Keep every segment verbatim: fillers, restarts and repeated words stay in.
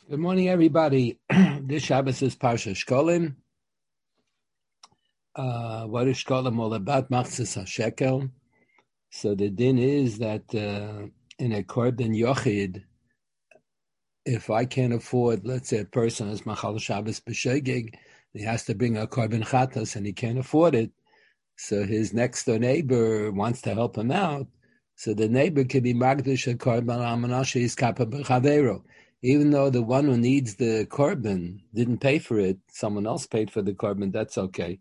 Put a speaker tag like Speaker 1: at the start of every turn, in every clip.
Speaker 1: Good morning, everybody. This Shabbos is Parsha Shkolim. Uh, what is Shkolim all about? Machzis HaShekel. So the din is that uh, in a Korban Yochid, if I can't afford, let's say a person is Machal Shabbos B'Shegeg, he has to bring a Korban Chatas and he can't afford it. So his next door neighbor wants to help him out. So the neighbor can be Magdish a Korban Amanashe is Kappa B'Chavero. Even though the one who needs the korban didn't pay for it, someone else paid for the korban, that's okay.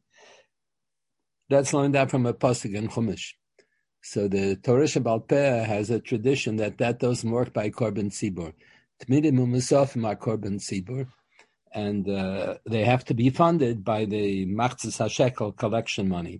Speaker 1: That's learned out from a pasuk in Chumash. So the Torah Shabbal Peh has a tradition that that doesn't work by korban tzibur. Tmidim u'musafim are korban tzibur, and uh, they have to be funded by the Machzis HaShekel collection money.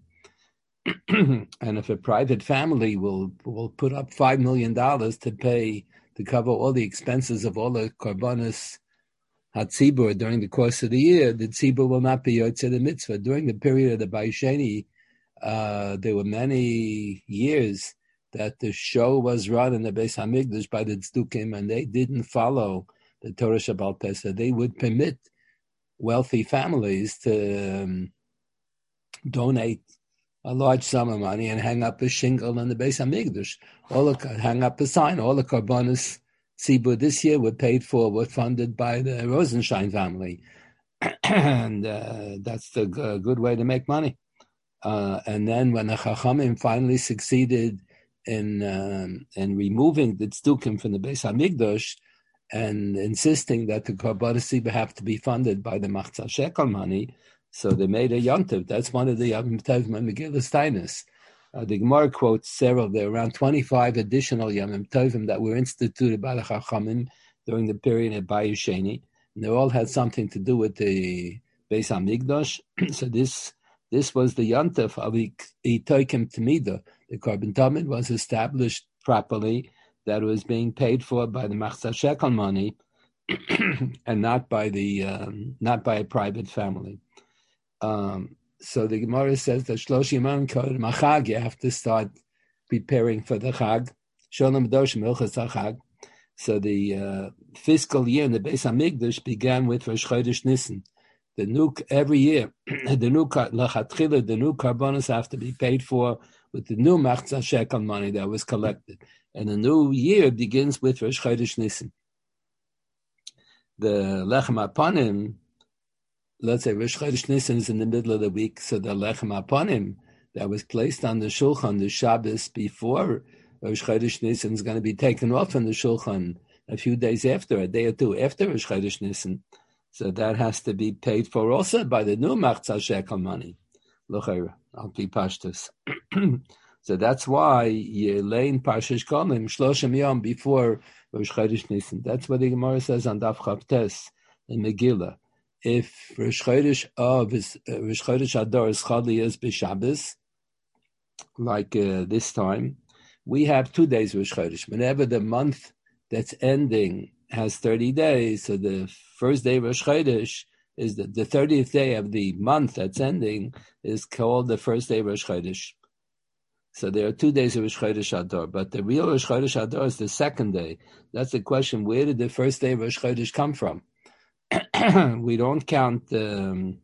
Speaker 1: And if a private family will will put up five million dollars to pay to cover all the expenses of all the korbanos hatzibur during the course of the year, the tzibur will not be yotzei the mitzvah. During the period of the Bayesheni, uh, there were many years that the show was run in the Beis Hamikdash by the tzdukim, and they didn't follow the Torah Shabbal Peh. They would permit wealthy families to um, donate a large sum of money and hang up a shingle in the Beis Hamikdash. All the, hang up a sign. All the korbanos tzibur this year were paid for, were funded by the Rosenstein family, and uh, that's the g- good way to make money. Uh, and then when the Chachamim finally succeeded in um, in removing the tzdukim from the Beis Hamikdash and insisting that the korbanos tzibur have to be funded by the Machzis HaShekel money, so they made a yontiv. That's one of the Yom Tovim and Megillas Tainis. Uh, the Gemara quotes several. There are around twenty-five additional Yom Tovim that were instituted by the Chachamim during the period of Bayesheni, and they all had something to do with the Beis Hamikdash. So this this was the yontiv of Itoikim Tamida. The Korban Tamid was established properly, that was being paid for by the Machzis HaShekel money, and not by the um, not by a private family. Um, so the Gemara says that Shlosh Yimon Kodem HaChag, you have to start preparing for the Chag. Sholem Doshim Ilchas HaChag. So the uh, fiscal year in the Beis Hamikdash began with Rosh Chodesh Nisan. The new every year, the new lachatchila, the new korbanos have to be paid for with the new Machzis HaShekel money that was collected, and the new year begins with Rosh Chodesh Nisan. The Lechem Apanim, let's say Rosh Chodesh Nisan is in the middle of the week, so the Lechem Apanim that was placed on the Shulchan, the Shabbos before Rosh Chodesh Nisan, is going to be taken off from the Shulchan a few days after, a day or two after Rosh Chodesh Nisan. So that has to be paid for also by the new Machzis HaShekel money. L'chayra, I'll be pashtus. So that's why you lay in Parsha Shkolim Shloshim Yom before Rosh Chodesh Nisan. That's what the Gemara says on Daf Chavtes in Megillah. If Rosh Chodesh of is uh, Rosh Chodesh Adar is Chali is b'Shabbos, like uh, this time, we have two days Rosh Chodesh. Whenever the month that's ending has thirty days, so the first day of Rosh Chodesh is the, the thirtieth day of the month that's ending is called the first day of Rosh Chodesh. So there are two days of Rosh Chodesh Adar, but the real Rosh Chodesh Adar is the second day. That's the question: where did the first day of Rosh Chodesh come from? We don't count. Um,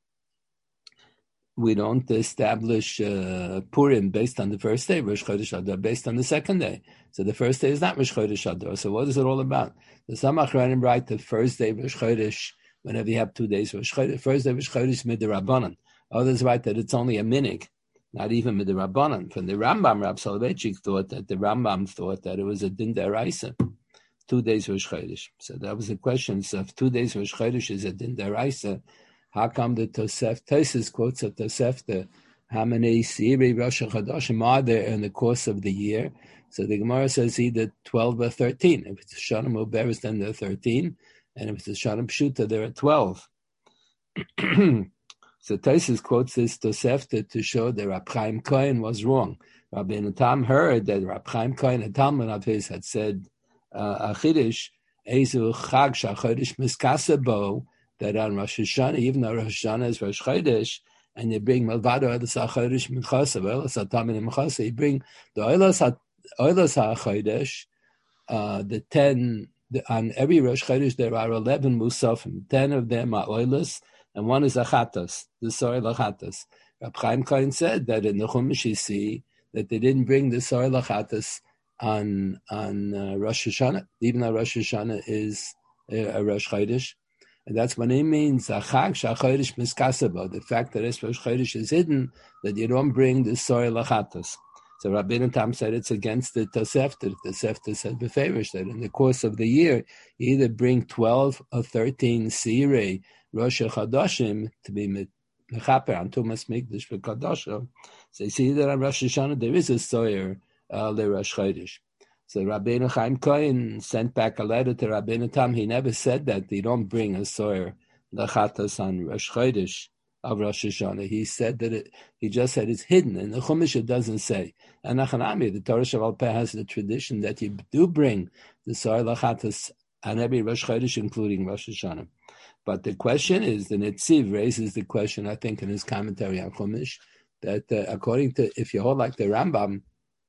Speaker 1: we don't establish uh, Purim based on the first day of Rosh Chodesh Adar, based on the second day. So the first day is not Rosh Chodesh Adar. So what is it all about? The Samach Ranim write the first day of Rosh Chodesh, whenever you have two days Rosh Chodesh, first day of Rosh Chodesh Midrabanan. Others write that it's only a minig, not even Midrabanan. From the Rambam, Rab Soloveitchik thought that the Rambam thought that it was a din deraisa, two days Rosh Chodesh. So that was the question. So if two days Rosh Chodesh is a din deraisa, how come the Tosef, Tosef quotes of Tosefta, how many Siri Rosh Chodeshim are there in the course of the year? So the Gemara says either twelve or thirteen. If it's a Shana Muberes, then there are thirteen. And if it's a Shana Pshuta, there are twelve. So Tosef quotes this Tosefta to show that Rab Chaim Kohen was wrong. Rabbi Natam heard that Rab Chaim Kohen, a Talmud of his, had said, uh, Achidish, Ezu Chag Shachodesh Miskasa Bo, that on Rosh Hashanah, even though Rosh Hashanah is Rosh Chodesh, and you bring Malvado Oilas HaChodesh Minchasa, Oilas HaTamid Minchasa, you bring the Oilas HaChodesh, uh, the ten on every Rosh Chodesh there are eleven musafim. Ten of them are oilus, and one is achatas, the soil achatas. Rab Chaim Cohen said that in the Chumash you see that they didn't bring the soil achatas on on uh, Rosh Hashanah, even though Rosh Hashanah is a, a Rosh Chodesh. And that's what it means, achag shachodesh miskasabo, the fact that this Rosh Chodesh is hidden, that you don't bring the soil achatas. So Rabbeinu Tam said it's against the Tosefta. The Tosefta said beferish that in the course of the year, you either bring twelve or thirteen Sirei Rosh Chodashim to be mechaper on Tumas Mikdash for Kadashim. So you see that on Rosh Hashanah there is a soyer uh, le Rosh Chodesh. So Rabbeinu Chaim Cohen sent back a letter to Rabbeinu Tam. He never said that you don't bring a soyer lechatas on Rosh Chodesh of Rosh Hashanah. He said that it, he just said it's hidden. In the Chumash it doesn't say. And Nachanami, the Torah Shabbal Peh has the tradition that you do bring the soil lechatas on every Rosh Chodesh, including Rosh Hashanah. But the question is, the Netziv raises the question, I think, in his commentary on Chumash, that uh, according to, if you hold like the Rambam,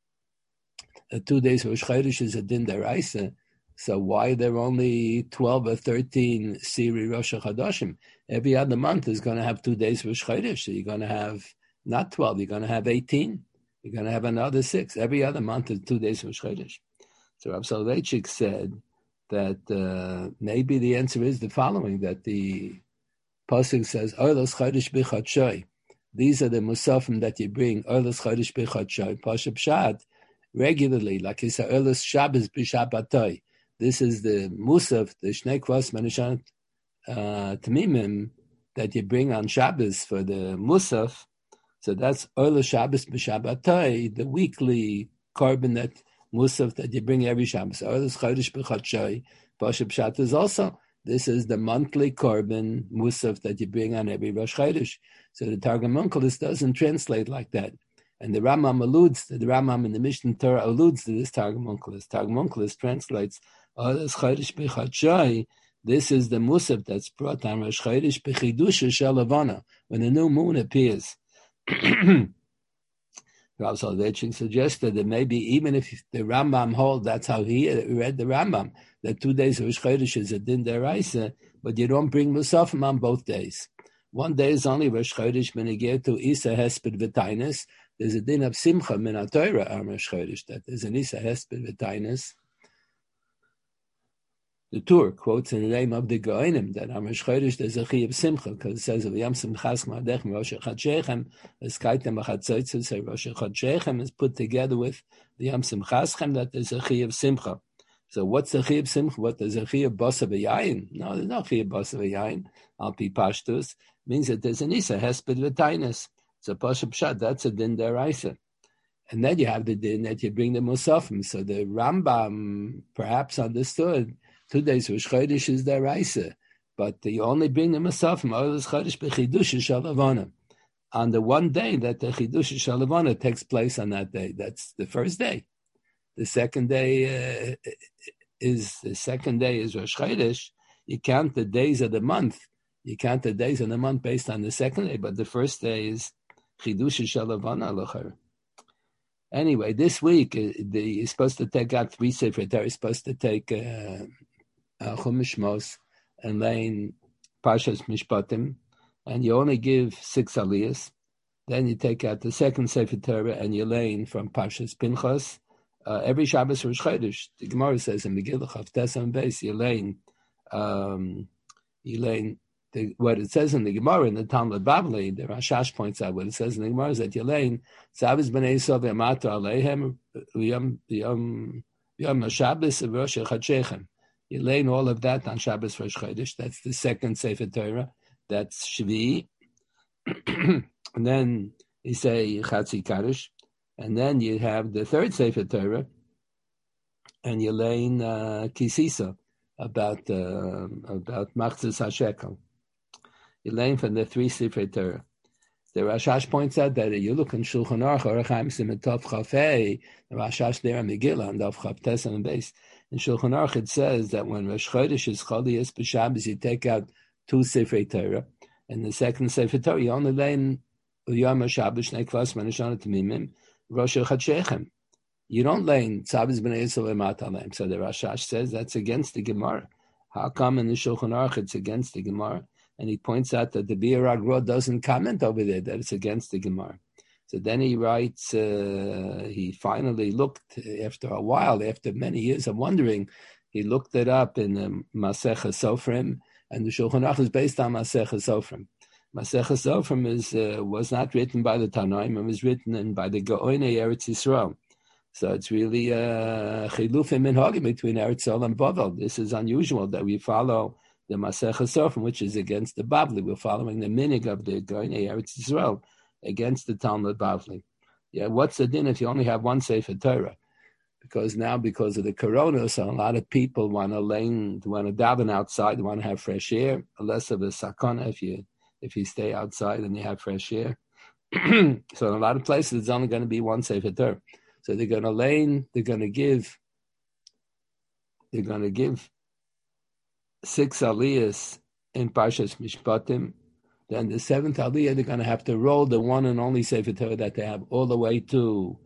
Speaker 1: uh, two days of Rosh Chodesh is a din deraisa, so why are there only twelve or thirteen Siri Rosh Chodashim? Every other month is going to have two days of Rosh Chodesh, so you're going to have not twelve, you're going to have eighteen. You're going to have another six. Every other month is two days of Rosh Chodesh. So Rav Soloveitchik said that uh, maybe the answer is the following, that the pasuk says, Oilos Chodesh B'Chodshoy. These are the musafim that you bring, Oilos Chodesh B'Chodshoy, Pasha Pshat, regularly, like he said, Oilos Shabbos B'Shabbatoi. This is the musaf, the Shnei Kwas Manishan uh, Tamimim that you bring on Shabbos for the musaf. So that's Oilos Shabbos B'Shabbatoi, the weekly carbon that musaf that you bring every Shabbos. Oilos Chodesh B'Chodshoy, Pasha Pshat is also, this is the monthly carbon musaf that you bring on every Rosh Chodesh. So the Targum Onkelos doesn't translate like that. And the Rambam alludes to, the Rambam in the Mishnah Torah alludes to this Targum Onkelos. Targum Onkelos translates, Oilos Chodesh B'Chodshoy, this is the musaf that's brought on Rosh Chodesh B'Chidusha Shel Levana, when the new moon appears. Rav Soloveitchik suggested that maybe even if the Rambam holds, that's how he read the Rambam, that two days of Rosh Chodesh is a din deraisa, but you don't bring musafim on both days. One day is only Rosh Chodesh benegir to Isa Hesped V'Tainus. There's a din of Simcha min HaTorah on Rosh Chodesh, that there's an Isa Hesped V'Tainus. The Tur quotes in the name of the Goinim that on Rosh Chodesh there's a Chi of Simcha, because it says of Yom Simchas Ma'adechem Rosh Chodshechem, Eskaitem Achatzoitzu, so Rosh Chodshechem is put together with the Yom Simchaschem, that there's a Chi of Simcha. So what's the Chi of Simcha? What there's a Chi of Basa V'Yayin? No, there's no Chi of Basa V'Yayin. Al Pi Pashtus means that there's an Isa Hesped V'Tainus. So Pasha Pshat, that's a din deraisa. And then you have the din that you bring the musafim. So the Rambam perhaps understood two days Rosh Chodesh is deraisa, but you only bring the musafim Oilos Chodesh B'Chidusha Shel Levana on the one day that the Chidusha Shel Levana takes place on that day. That's the first day. The second day uh, is the second day is Rosh Chodesh. You count the days of the month. You count the days of the month based on the second day, but the first day is Chidusha Shel Levana L'char. Anyway, this week uh, the, you're supposed to take out three Sefer Torah. You're supposed to take uh, uh, Chumash Mos and Lein Parshas Mishpatim, and you only give six aliyahs. Then you take out the second Sefer Torah and you lein from Parshas Pinchas. Uh, every Shabbos Rosh Chodesh, the Gemara says in Megillah Chavtes and Beis, you lein, um, you lein. The, what it says in the Gemara in the Talmud Bavli, the Rashash points out what it says in the Gemara is that you lein Shabbos Bnei Yisrael v'Amata Aleihem Yom Yom Yom Shabbos of Rosh Chodshechem. You lein all of that on Shabbos Rosh Chodesh. That's the second Sefer Torah. That's Shvi. And then you say Chatzi Kaddish. And then you have the third Sefer Torah, and you lein uh, Kisisa about uh, about Machzis HaShekel. You lein from the three Sefer Torah. The Rashash points out that you look in Shulchan Aruch, Orach Chaim Simetov Chafei, the Rashash there on Megillah, and Dov Chavtes and Beis. In Shulchan Aruch it says that when Rosh Chodesh is Cholias B'Shabbos, you take out two Sefer Torah, and the second Sefer Torah you only lein Yom HaShabbos Shnei Klas Manishan Tamimim Rosh Chodshechem. You don't lane Tzabis B'nai Yisrael Matalem. So the Rashash says that's against the Gemara. How come in the Shulchan Aruch it's against the Gemara? And he points out that the Bir Agro doesn't comment over there that it's against the Gemara. So then he writes, uh, he finally looked, after a while, after many years of wondering, he looked it up in um, Masechah Sofrim, and the Shulchan Aruch is based on Masechah Sofrim. Masechah Sofrim is, uh, was not written by the Tanaim, it was written in, by the Gaonei Eretz Yisrael. So it's really a chilufim minhagim between Eretz Yisrael and Bavel. This is unusual that we follow the Masechah Sofrim, which is against the Bavli. We're following the minig of the Gaonei Eretz Yisrael against the Talmud Bavli. Yeah, what's the din if you only have one Sefer Torah? Because now, because of the corona, so a lot of people want to lane, want to daven outside, want to have fresh air, less of a sakana if you if you stay outside and you have fresh air. So in a lot of places, it's only going to be one Sefer Torah. So they're going to lane, they're going to give, they're going to give six aliyahs in Parshas Mishpatim. Then the seventh aliyah, they're going to have to roll the one and only Sefer Torah that they have all the way to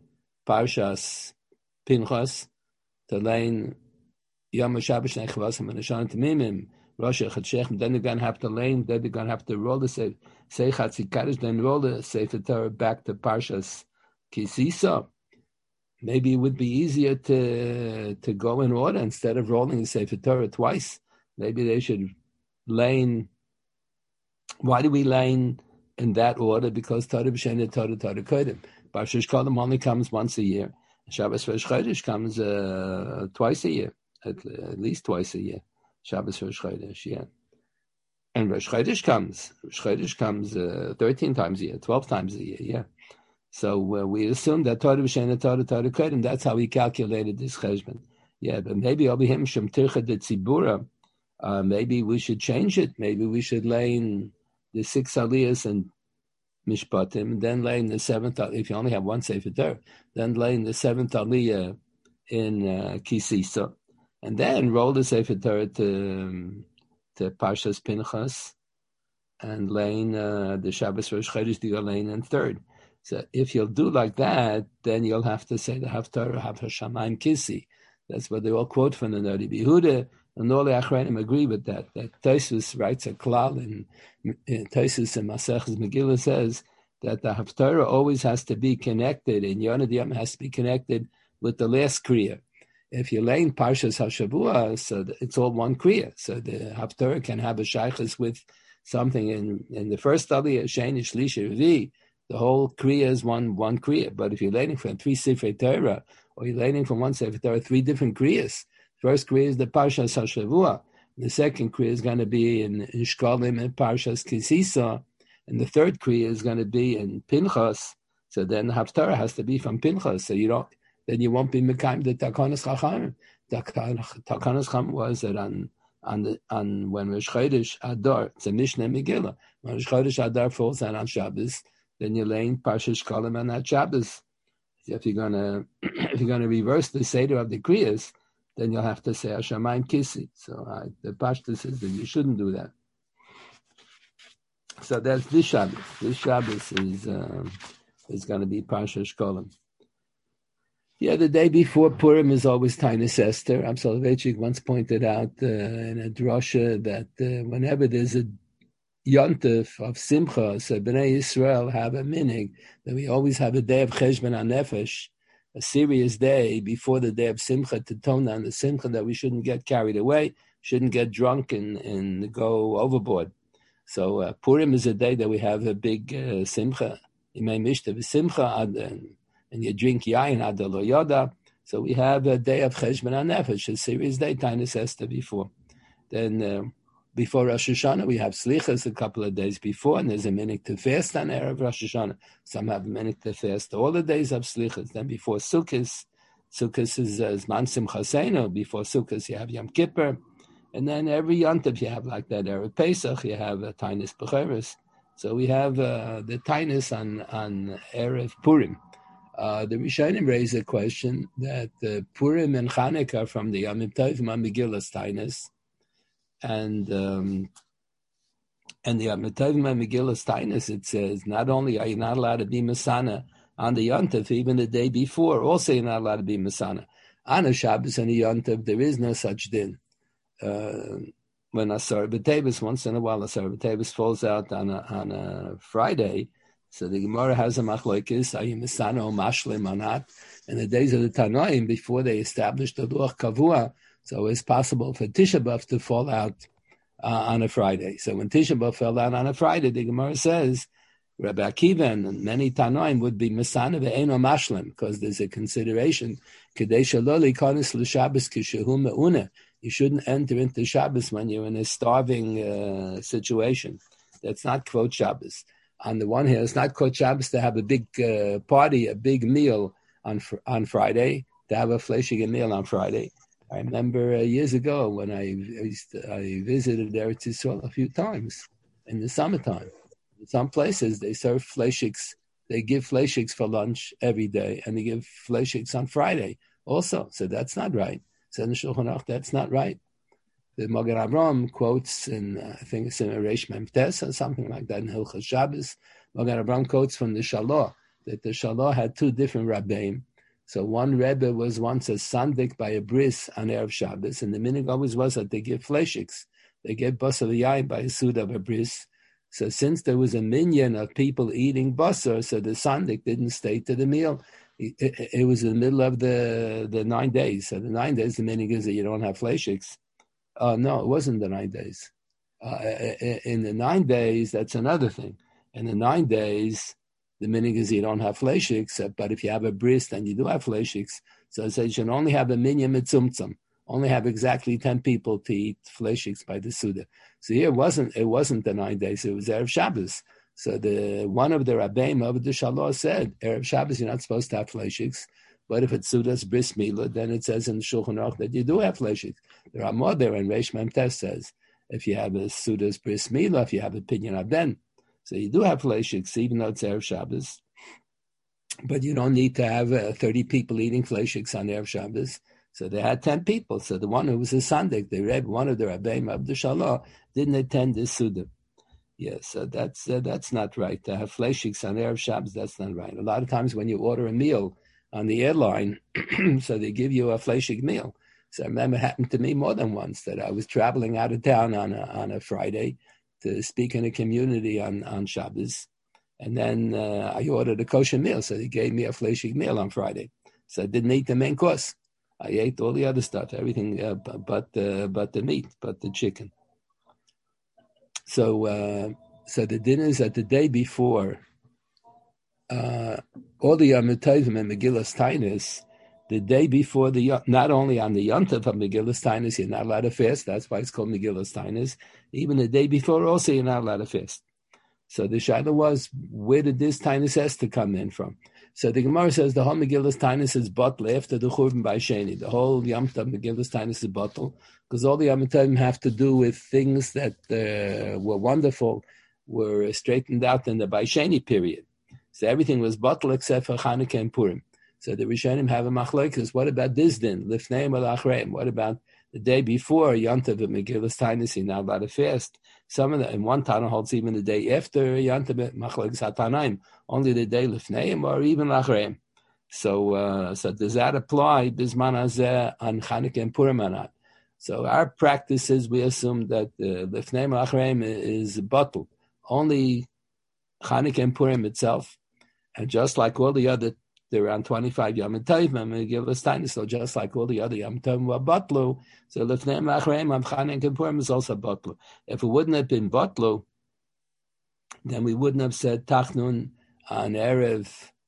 Speaker 1: Parshas Pinchas, to lane Yom HaShabbos Nechvasim and Hashan Tamimim, Rosh HaChadshechem. Then they're going to have to lane, then they're going to have to roll the Sefer Tzikadosh, then roll the Sefer Torah back to Parshas Kisisa. Maybe it would be easier to to go in order instead of rolling the Sefer Torah twice. Maybe they should lane. Why do we lane in that order? Because Torah B'Shena, Torah, Torah Kodim. Parshas Kodim only comes once a year. Shabbos Rosh Chodesh comes uh, twice a year, at, at least twice a year. Shabbos Rosh Chodesh, yeah. And Rosh Chodesh comes. Rosh Chodesh comes uh, thirteen times a year, twelve times a year, yeah. So uh, we assume that Torah B'Shena, Torah, Torah Kodim, that's how we calculated this cheshbon. Yeah, but maybe Obi Him Shem Tircha de Tzibura, uh, maybe we should change it. Maybe we should lay in the six aliyahs and Mishpatim, then lay in the seventh, if you only have one Sefer Torah, then lay in the seventh aliyah in uh, Kisisa, and then roll the Sefer Torah to, um, to Parshas Pinchas, and lay in uh, the Shabbos Rosh Chodesh, the lane in third. So if you'll do like that, then you'll have to say the Haftarah, Haftashamayim Kisi. That's what they all quote from the Nari Behuda, and all the Achronim agree with that. That Tosfos writes a klal in, in Tosfos and Maseches Megillah says that the Haftarah always has to be connected, and Yonah D'Yom has to be connected with the last Kriya. If you lay in Parshas HaShavua, so it's all one Kriya. So the Haftarah can have a shaykhus with something in, in the first Aliyah, Sheni, Shlishi, Revi. The whole Kriya is one one Kriya. But if you're learning from three Sifrei Torah, or you're learning from one Sefer Torah, three different Kriyas. First Kriya is the Parshas HaShavua. The second Kriya is going to be in, in Shkolim and Parshas Kisisa. And the third Kriya is going to be in Pinchas. So then the Haftarah has to be from Pinchas. So you don't, then you won't be Mekayim the Takanas Chacham. The Takanas Chacham was that on on the on when Rosh Chodesh Adar, it's a Mishnah Megillah. When Rosh Chodesh Adar falls out on Shabbos, then you're laying Parshas Shkolim on that Shabbos. If you're gonna if you're gonna reverse the Seder of the Kriyas, then you'll have to say Hashamayim Kisi. So uh, the Pashta says that you shouldn't do that. So that's this Shabbos. This Shabbos is uh, is going to be Parshas Shkolim. Yeah, the day before Purim is always Tainus Esther. Am Soloveitchik once pointed out uh, in a drosha that uh, whenever there's a Yontif of Simcha, so Bnei Yisrael have a minig that we always have a day of Cheshbon HaNefesh, a serious day before the day of Simcha to tone down the Simcha that we shouldn't get carried away, shouldn't get drunk and, and go overboard. So uh, Purim is a day that we have a big uh, Simcha, Imei Mishta v'Simcha, and, and you drink Yain Ad Lo Yoda. So we have a day of Cheshbon HaNefesh, a serious day, Tainus Esther before. Then uh, Before Rosh Hashanah, we have Slichas a couple of days before, and there's a minute to fast on Erev Rosh Hashanah. Some have a minute to fast all the days of Slichas. Then before Sukkot, Sukkot is uh, Zman Simchaseinu. Before Sukkot, you have Yom Kippur. And then every Yontif you have like that. Erev Pesach, you have uh, Tainus Becheres. So we have uh, the Tainus on, on Erev Purim. Uh, the Rishonim raise a question that uh, Purim and Chanukah from the Yom Tovim on Megillas Tainus, and um, and the Yom Tovim and Megillas Tainus, it says not only are you not allowed to be Masana On the Yontif, even the day before, also you're not allowed to be Masana. On a Shabbos and a Yontif, there is no such din. Uh, when Asar B'Tevis, once in a while, Asar B'Tevis falls out on a, on a Friday, so the Gemara has a machlokes, are you Masana or Mashlim or not? In the days of the Tanoim, before they established the Luach Kavua, so it's possible for Tisha B'Av to fall out uh, on a Friday. So when Tisha B'Av fell out on a Friday, the Gemara says, Rabbi Akiva and many Tanoim would be Masana ve'eno Mashlim, because there's a consideration, Kedei shelo leikanis l'Shabbos kishehu me'una. You shouldn't enter into Shabbos when you're in a starving uh, situation. That's not quote Shabbos. On the one hand, it's not quote Shabbos to have a big uh, party, a big meal on on Friday, to have a fleshig meal on Friday. I remember uh, years ago when I, I, used to, I visited Eretz Yisrael a few times in the summertime. In some places, they serve fleshigs. They give fleshigs for lunch every day, and they give fleshigs on Friday also. So that's not right. So in the Shulchan Aruch, that's not right. The Magen Avraham quotes, in uh, I think it's in a Reish Memtes or something like that in Hilchos Shabbos. Magen Avraham quotes from the Shalah that the Shalah had two different Rabbeim. So one Rebbe was once a sandik by a bris on Erev Shabbos, and the minhag always was that they give fleshiks. They gave basar v'yayin by a suda of a bris. So since there was a minyan of people eating basar, so the sandik didn't stay to the meal. It, it, it was in the middle of the, the nine days. So the nine days, the minhag is that you don't have fleshiks. Uh, no, it wasn't the nine days. Uh, in the nine days, that's another thing. In the nine days, the minhag is you don't have fleshiks, but if you have a bris, then you do have fleshiks. So it says you should only have a minyan mitzumtzum, only have exactly ten people to eat fleshiks by the Suda. So here it wasn't, it wasn't the nine days, it was Erev Shabbos. So the one of the Rabbeim of the Shalah said, Erev Shabbos, you're not supposed to have fleshiks. But if it's Suda's bris milah, then it says in the Shulchan Aruch that you do have fleshiks. The Ramah there in Reish Memtes says, if you have a Suda's bris milah, if you have a Pinyan Aben, so you do have fleshiks, even though it's Erev Shabbos. But you don't need to have uh, thirty people eating fleshiks on Erev Shabbos. So they had ten people. So the one who was a sandik, the Rebbe, one of the Rabbeim of the Shalah, didn't attend the Suda. Yes, so that's uh, that's not right. To have fleshiks on Erev Shabbos, that's not right. A lot of times when you order a meal on the airline, so they give you a fleshig meal. So I remember it happened to me more than once that I was traveling out of town on a, on a Friday to speak in a community on, on Shabbos. And then uh, I ordered a kosher meal, so they gave me a fleshig meal on Friday. So I didn't eat the main course. I ate all the other stuff, everything uh, but, uh, but the meat, but the chicken. So uh, so the dinner is that the day before, uh, all the Yom Tovim and Megillas Tainis, the day before the, not only on the Yontif of Megillas Tainis, you're not allowed to fast. That's why it's called Megillas Tainis. Even the day before, also, you're not allowed to fast. So the shaila was, where did this Tainis Esther come in from? So the Gemara says the whole Megillas Tainis is bottle after the Churban by Sheni. The whole Yom Tov Megillas Tainis is bottle because all the Yom Tovim have to do with things that uh, were wonderful, were straightened out in the by Sheni period. So everything was bottle except for Chanukah and Purim. So the Rishonim have a machlokes. What about this din? Lifneim or Achreim? What about the day before Yom Tov and Megillas Tainis? You're not allowed to fast. Some of the, and one Tana holds even the day after Yom Tov machlokes hatanaim, only the day Lifneim or even Achreim. So, uh, so does that apply Bisman Hazeh on Chanukah and Purim or not? So our practice is we assume that uh, Lifneim or Achreim is bottled. Only Chanukah and Purim itself. And just like all the other, there are around twenty-five Yom Tovim and Megillas Tainis, so just like all the other Yom Tovim were botlu, so Lifneim Achreim of Chanukah and Purim is also botlu. If it wouldn't have been botlu, then we wouldn't have said Tachnun on Erev,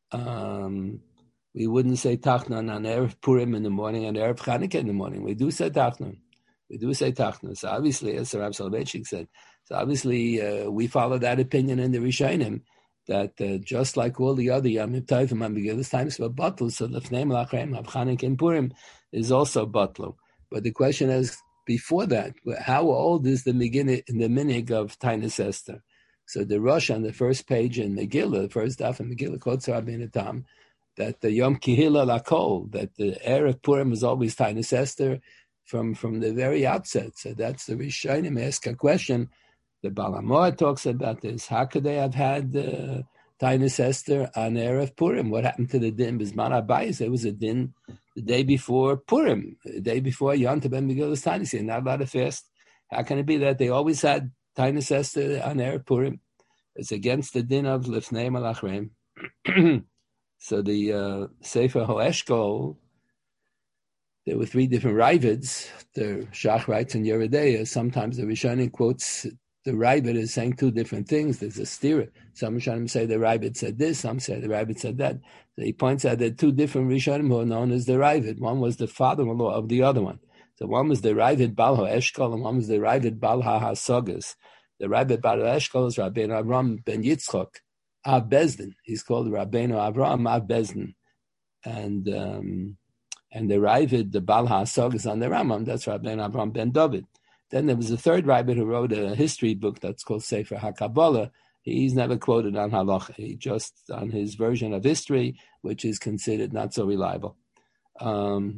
Speaker 1: um, we wouldn't say Tachnun on Erev Purim in the morning and Erev Chanukah in the morning. We do say Tachnun. We do say Tachnun. So obviously, as Rav Soloveitchik said, so obviously uh, we follow that opinion in the Rishonim, that uh, just like all the other Yom Tovim and Megillas Tainis were bottled, so the Lifneim Lachreim of Chanukah and Purim is also bottled. But the question is, before that, how old is the beginning, the minhag of Tainis Esther? So the Rosh on the first page in Megillah, the first daf in Megillah, quotes Rabbeinu Tam, that the Yom Kihila Lakol, that the Erev Purim is always Tainis Esther from, from the very outset. So that's the Rishonim ask a question. The Baal HaMaor talks about this. How could they have had uh, Tainus Esther on Erev Purim. What happened to the din Bisman Abayis? There was a din the day before Purim, the day before Yom Tov Ben Megillas Tainus. You're not allowed to fast. How can it be that they always had Tainus Esther on Erev Purim? It's against the din of Lifnei Malachrim. So the uh, Sefer Hoeshkol, there were three different Ravids. The Shach writes in Yeridea. Sometimes the Rishonim quotes the Ravid as saying two different things. There's a stira. Some Rishonim say the Ravid said this. Some say the Ravid said that. So he points out that two different Rishonim who are known as the Ravid. One was the father-in-law of the other one. So one was the Ravid Bal HaEshkol and one was the Ravid Bal HaHasagas. The Ravid Bal HaEshkol is Rabbeinu Avram ben Yitzchok Av Bezdin. He's called Rabbeinu Avram Av Bezdin. And um, and the Ravid, the Bal HaHasagas on the Rambam, that's Rabbeinu Avram ben David. Then there was a third Ravid who wrote a history book that's called Sefer HaKabbalah. He's never quoted on halacha. He just on his version of history, which is considered not so reliable. Um,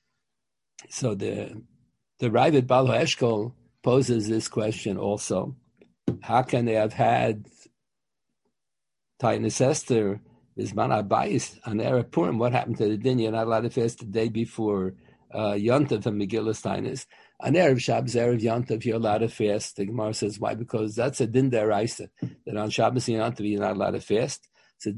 Speaker 1: so the the Ravid Bal HaEshkol poses this question also: how can they have had Tainus Esther Bisman Abayis on Erev Purim? What happened to the din? You're not allowed to fast the day before uh, Yom Tov and Megillas Tainus. On Erev Shabbos, Erev Yom Tov, you're allowed to fast. The Gemara says, why? Because that's a din deraisa, that on Shabbos and Yom Tov, you're not allowed to fast. So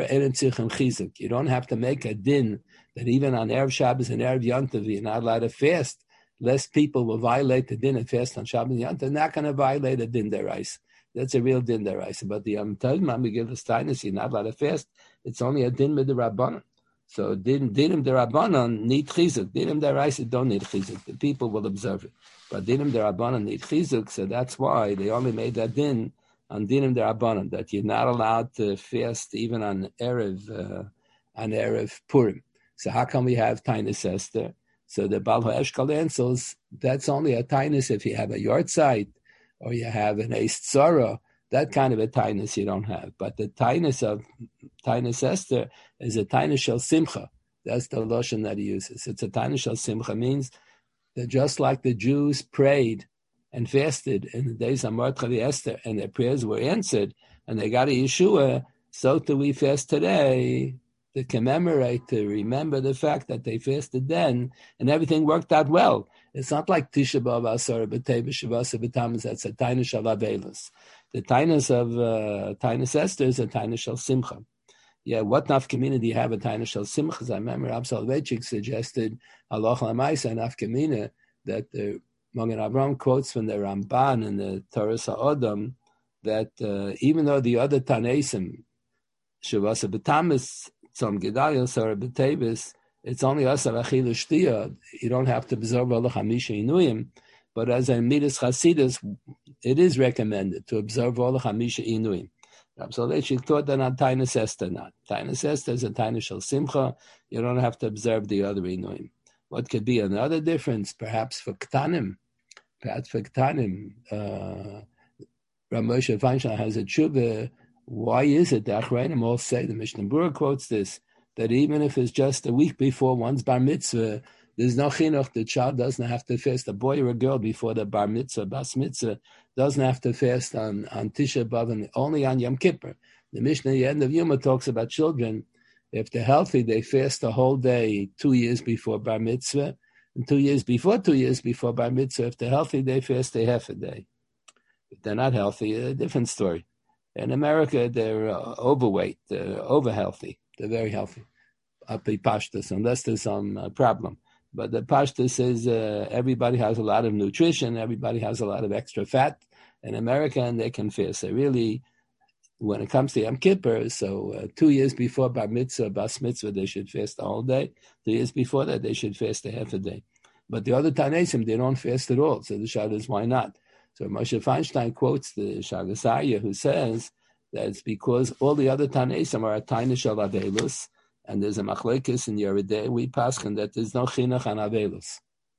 Speaker 1: you don't have to make a din that even on Erev Shabbos and Erev Yom Tov, you're not allowed to fast, lest people will violate the din and fast on Shabbos and Yom Tov. They're not going to violate a din deraisa. That's a real din deraisa. But the Yom Tov, Megillas Tainus, you're not allowed to fast. It's only a din with the Rabbanan. So din dinim derabanan need chizuk. Dinim deraisa don't need chizuk. The people will observe it. But dinim derabanan need chizuk. So that's why they only made that din on dinim derabanan, that you're not allowed to fast even on erev uh, on erev Purim. So how come we have Tainus Esther? So the Bal HaEshkol answers that's only a Tainus if you have a yortzeit or you have an Eis Tzara. That kind of a Tainus you don't have. But the Tainus of Tainus Esther is a Tainus Shel Simcha. That's the Lashon that he uses. It's a Tainus Shel Simcha. Means that just like the Jews prayed and fasted in the days of Mordechai Esther, and their prayers were answered, and they got a Yeshua, so do we fast today to commemorate, to remember the fact that they fasted then, and everything worked out well. It's not like Tisha B'Av Asar B'Tei B'Shavasa B'Tammuz. That's a Tainus Shel Avelus. The Tainus of uh, Tainus Esther is a Tainus Shel Simcha. Yeah, what nafkamina do you have a Tainus Shel Simcha? I remember Rab Soloveitchik suggested Halacha L'Maisa nafkamina that the Magen Avraham quotes from the Ramban in the Torah Sa'odam that uh, even though the other Tanaisim, Shavasa B'Tammuz, Tzom Gedalia, Sarah B'Tevis, it's only Asar Achilu Shtiyah. You don't have to observe all the Chamisha Inuyim. But as a Midas Chasidus, it is recommended to observe all the Chamisha Inuyim. So she thought that on Tainus Esther not. Tainus Esther is a Tainus Shel Simcha. You don't have to observe the other Inuyim. What could be another difference? Perhaps for Ktanim. Perhaps for Ktanim. Uh, Rav Moshe Feinstein has a tshuva. Why is it that Achreinim all say, the Mishnah Berurah quotes this, that even if it's just a week before one's bar mitzvah, there's no chinuch. The child doesn't have to fast. A boy or a girl before the bar mitzvah, bas mitzvah, doesn't have to fast on, on Tisha B'Av and only on Yom Kippur. The Mishnah at the end of Yoma talks about children. If they're healthy, they fast the whole day two years before bar mitzvah, and two years before two years before bar mitzvah. If they're healthy, they fast a half a day. If they're not healthy, a different story. In America, they're uh, overweight, they're over healthy, they're very healthy. Api pashtus, unless there's some uh, problem. But the pashtus says uh, everybody has a lot of nutrition, everybody has a lot of extra fat in America, and they can fast. They really, when it comes to Yom Kippur, so uh, two years before bar mitzvah, bas mitzvah, they should fast the whole day. Two years before that, they should fast a half a day. But the other Tanaisim, they don't fast at all. So the shayla is, why not? So Moshe Feinstein quotes the Shagasaya, who says that it's because all the other Tanaisim are a Tainus Shel Avelus, and there's a machlekes in Yeridei, we paskin that there's no chinuch on Avelus.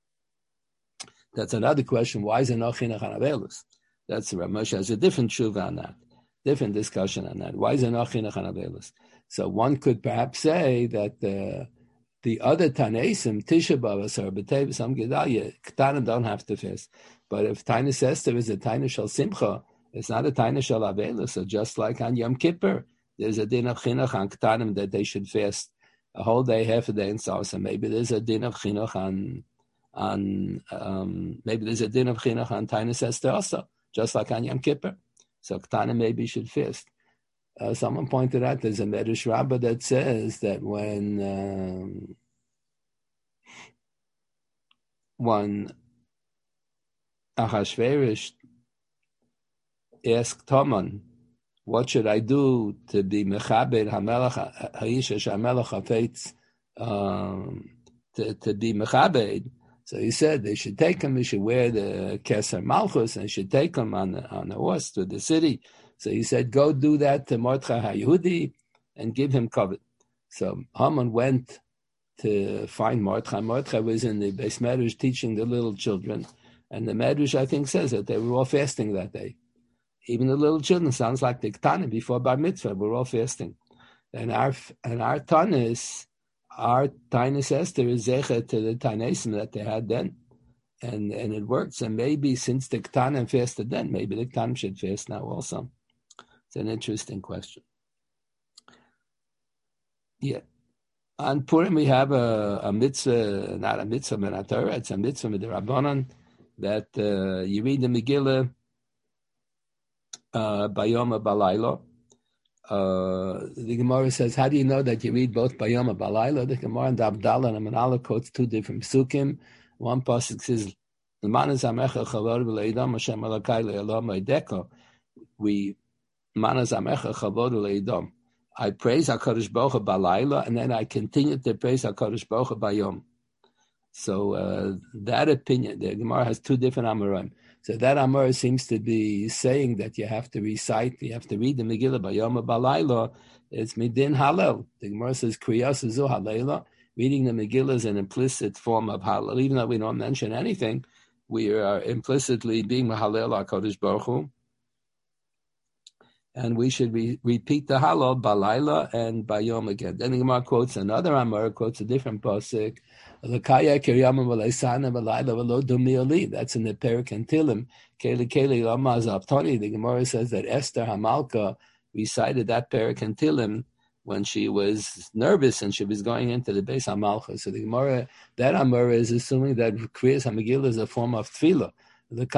Speaker 1: That's another question. Why is there no chinuch on Avelus? That's Rav Moshe has a different tshuva on that, different discussion on that. Why is there no chinuch on Avelus? So one could perhaps say that uh, the other Tanaisim, Tisha B'Av, Asar B'Tevis, Am Gedalia, Ktanim don't have to fast. But if Tainus Esther is a Tainus Shel Simcha, it's not a Tainus Shel Avelus. So just like on Yom Kippur, there's a din of chinuch on ktanim that they should fast a whole day, half a day, and so on. So maybe there's a din of chinuch on on um, maybe there's a din of chinuch on Tainus Esther also, just like on Yom Kippur. So ktanim maybe should fast. Uh, someone pointed out there's a Medrash Rabbah that says that when um, when Achashverosh asked Haman, what should I do to be mechaber hamelach haisha shamelach hafetz um to to be mechaber? So he said they should take him. He should wear the keser malchus and should take him on the, on the horse to the city. So he said, go do that to Mordechai HaYehudi and give him covet. So Haman went to find Mordechai. Mordechai was in the Beis Medrash teaching the little children, and the Medrash I think says that they were all fasting that day. Even the little children, sounds like the Ketana before Bar Mitzvah, we're all fasting. And our and our Tanis, our Tainus Esther is zecher to the Tainesim that they had then. And and it works. And maybe since the Ketana fasted then, maybe the Ketana should fast now also. It's an interesting question. Yeah. On Purim we have a, a mitzvah, not a mitzvah min Torah, it's a mitzvah mit Rabbanan, that uh, you read the Megillah Uh, Bayoma Balayla. Uh, the Gemara says, how do you know that you read both Bayoma Balayla? The Gemara and the Abdallah and Manala quotes two different psukim. One pasuk says, we I praise HaKadosh Baruch Hu Balayla, and then I continue to praise HaKadosh Baruch Hu Bayom. So uh, that opinion, the Gemara has two different Amorim. So that Amor seems to be saying that you have to recite, you have to read the Megillah by Yom Balayla. It's Midin Hallel. The Gemara says, Kriyas Zu Halayla. Reading the Megillah is an implicit form of Hallel. Even though we don't mention anything, we are implicitly being Mahalel HaKadosh Baruch Hu. And we should re- repeat the Hallel Balayla and Bayom again. Then the Gemara quotes another Amor, quotes a different pasuk. That's in the Perek and Tilim. The Gemara says that Esther Hamalka recited that Perek and Tilim when she was nervous and she was going into the Beis Hamalcha. So the Gemara, that Amora is assuming that Kriyas HaMegillah is a form of tefillah. If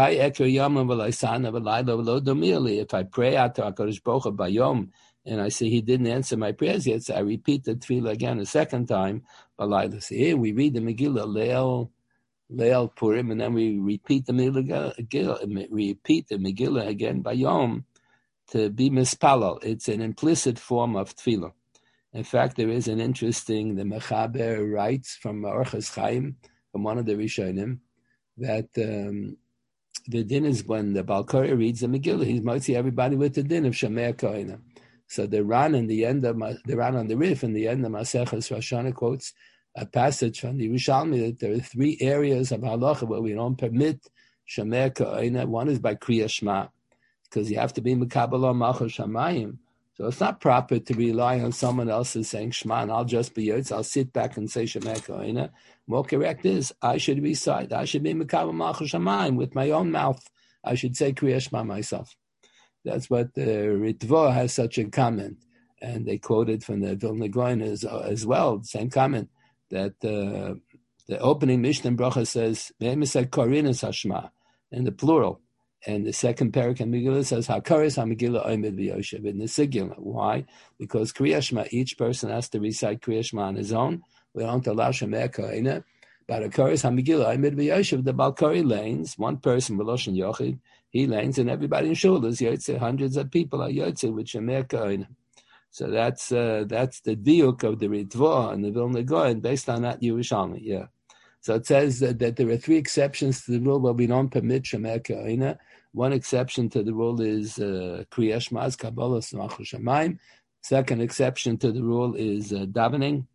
Speaker 1: I pray out to HaKadosh Baruch Hu Bayom, and I see he didn't answer my prayers yet, so I repeat the tefillah again a second time. Balayla. So here we read the Megillah Leil, Leil Purim, and then we repeat the Megillah, repeat the Megillah again by Yom to be mispalal. It's an implicit form of tefillah. In fact, there is an interesting, the Mechaber writes from Orchos Chaim, from one of the Rishonim, that um, the din is when the Balkari reads the Megillah, he might see everybody with the din of Shemei Kohenah. So the Ran in the end of the Ran on the Rif in the end of Maseches Rosh Hashanah quotes a passage from the Yerushalmi that there are three areas of halacha where we don't permit Shemei Kohenah. One is by Kriya Shema, because you have to be Mekabel Malchus Shamayim. So it's not proper to rely on someone else's saying Shema and I'll just be Yotz. I'll sit back and say Shemei Kohenah. More correct is I should recite. I should be Mekabel Malchus Shamayim with my own mouth. I should say Kriya Shema myself. That's what the Ritva has such a comment, and they quoted from the Vilna Gaon as, as well, same comment, that uh, the opening Mishnah Bracha says, said Korinas Hashma, in the plural, and the second Perek in Megillah says, Hakaris HaMegillah Omed V'Yoshev, in the singular. Why? Because Kriya Shema, each person has to recite Kriya Shema on his own. We don't allow Shemei Kohenah, but Hakaris HaMegillah Omed V'Yoshev, the Balkari lanes, one person, V'Loshen Yochid, he lanes, and everybody in shul is Yotze. Hundreds of people are Yotze with Shemei Kohenah. So that's uh, that's the diuk of the Ritva and the Vilna Gaon, based on that Yerushalmi. Yeah. So it says that, that there are three exceptions to the rule where we don't permit Shemei Kohenah. One exception to the rule is uh, Kriya Shema, Kabbalah, Malchus Shamayim. Second exception to the rule is uh, davening.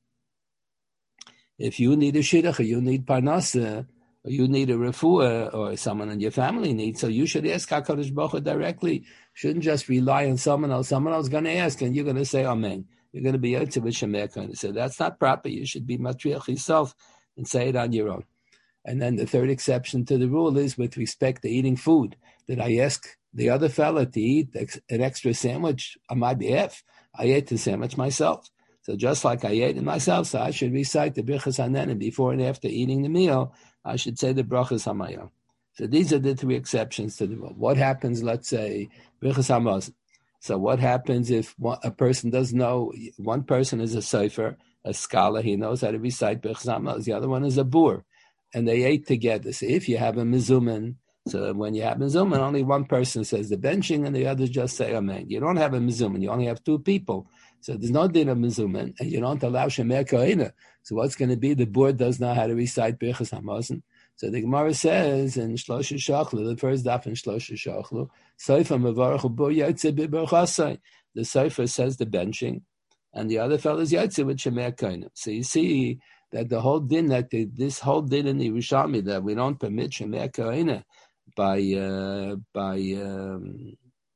Speaker 1: If you need a shidduch or you need parnasa, or you need a refuah, or someone in your family needs, so you should ask HaKadosh Baruch Hu directly. Shouldn't just rely on someone else. Someone else is going to ask, and you're going to say Amen. You're going to be Yotze with Shemei Kohenah. So that's not proper. You should be matriach yourself and say it on your own. And then the third exception to the rule is with respect to eating food. Did I ask the other fella to eat an extra sandwich on my behalf. I ate the sandwich myself. So just like I ate it myself, so I should recite the Birchas Hanenim before and after eating the meal. I should say the Brachas Hamayom. So these are the three exceptions to the rule. What happens, let's say, Birchas Hamazon. So what happens if one, a person doesn't know, one person is a sefer, a scholar, he knows how to recite Birchas Hamazon, the other one is a boor, and they ate together. So if you have a mizuman, so when you have mizuman, only one person says the benching and the others just say amen. You don't have a mizuman, you only have two people. So there's no din of mizuman, and you don't allow shemer kohena. So what's going to be? The board does know how to recite Birchas Hamazon. So the Gemara says in Shlosha Shachlu, the first daf in Shlosha Shachlu, Sofer mevarach bo yotze b'berchasai. The Sofer says the benching, and the other fellow is yotze with shemer kohena. So you see that the whole din, that the, this whole din in the Yerushalmi, that we don't permit shemer kohena by uh, by um,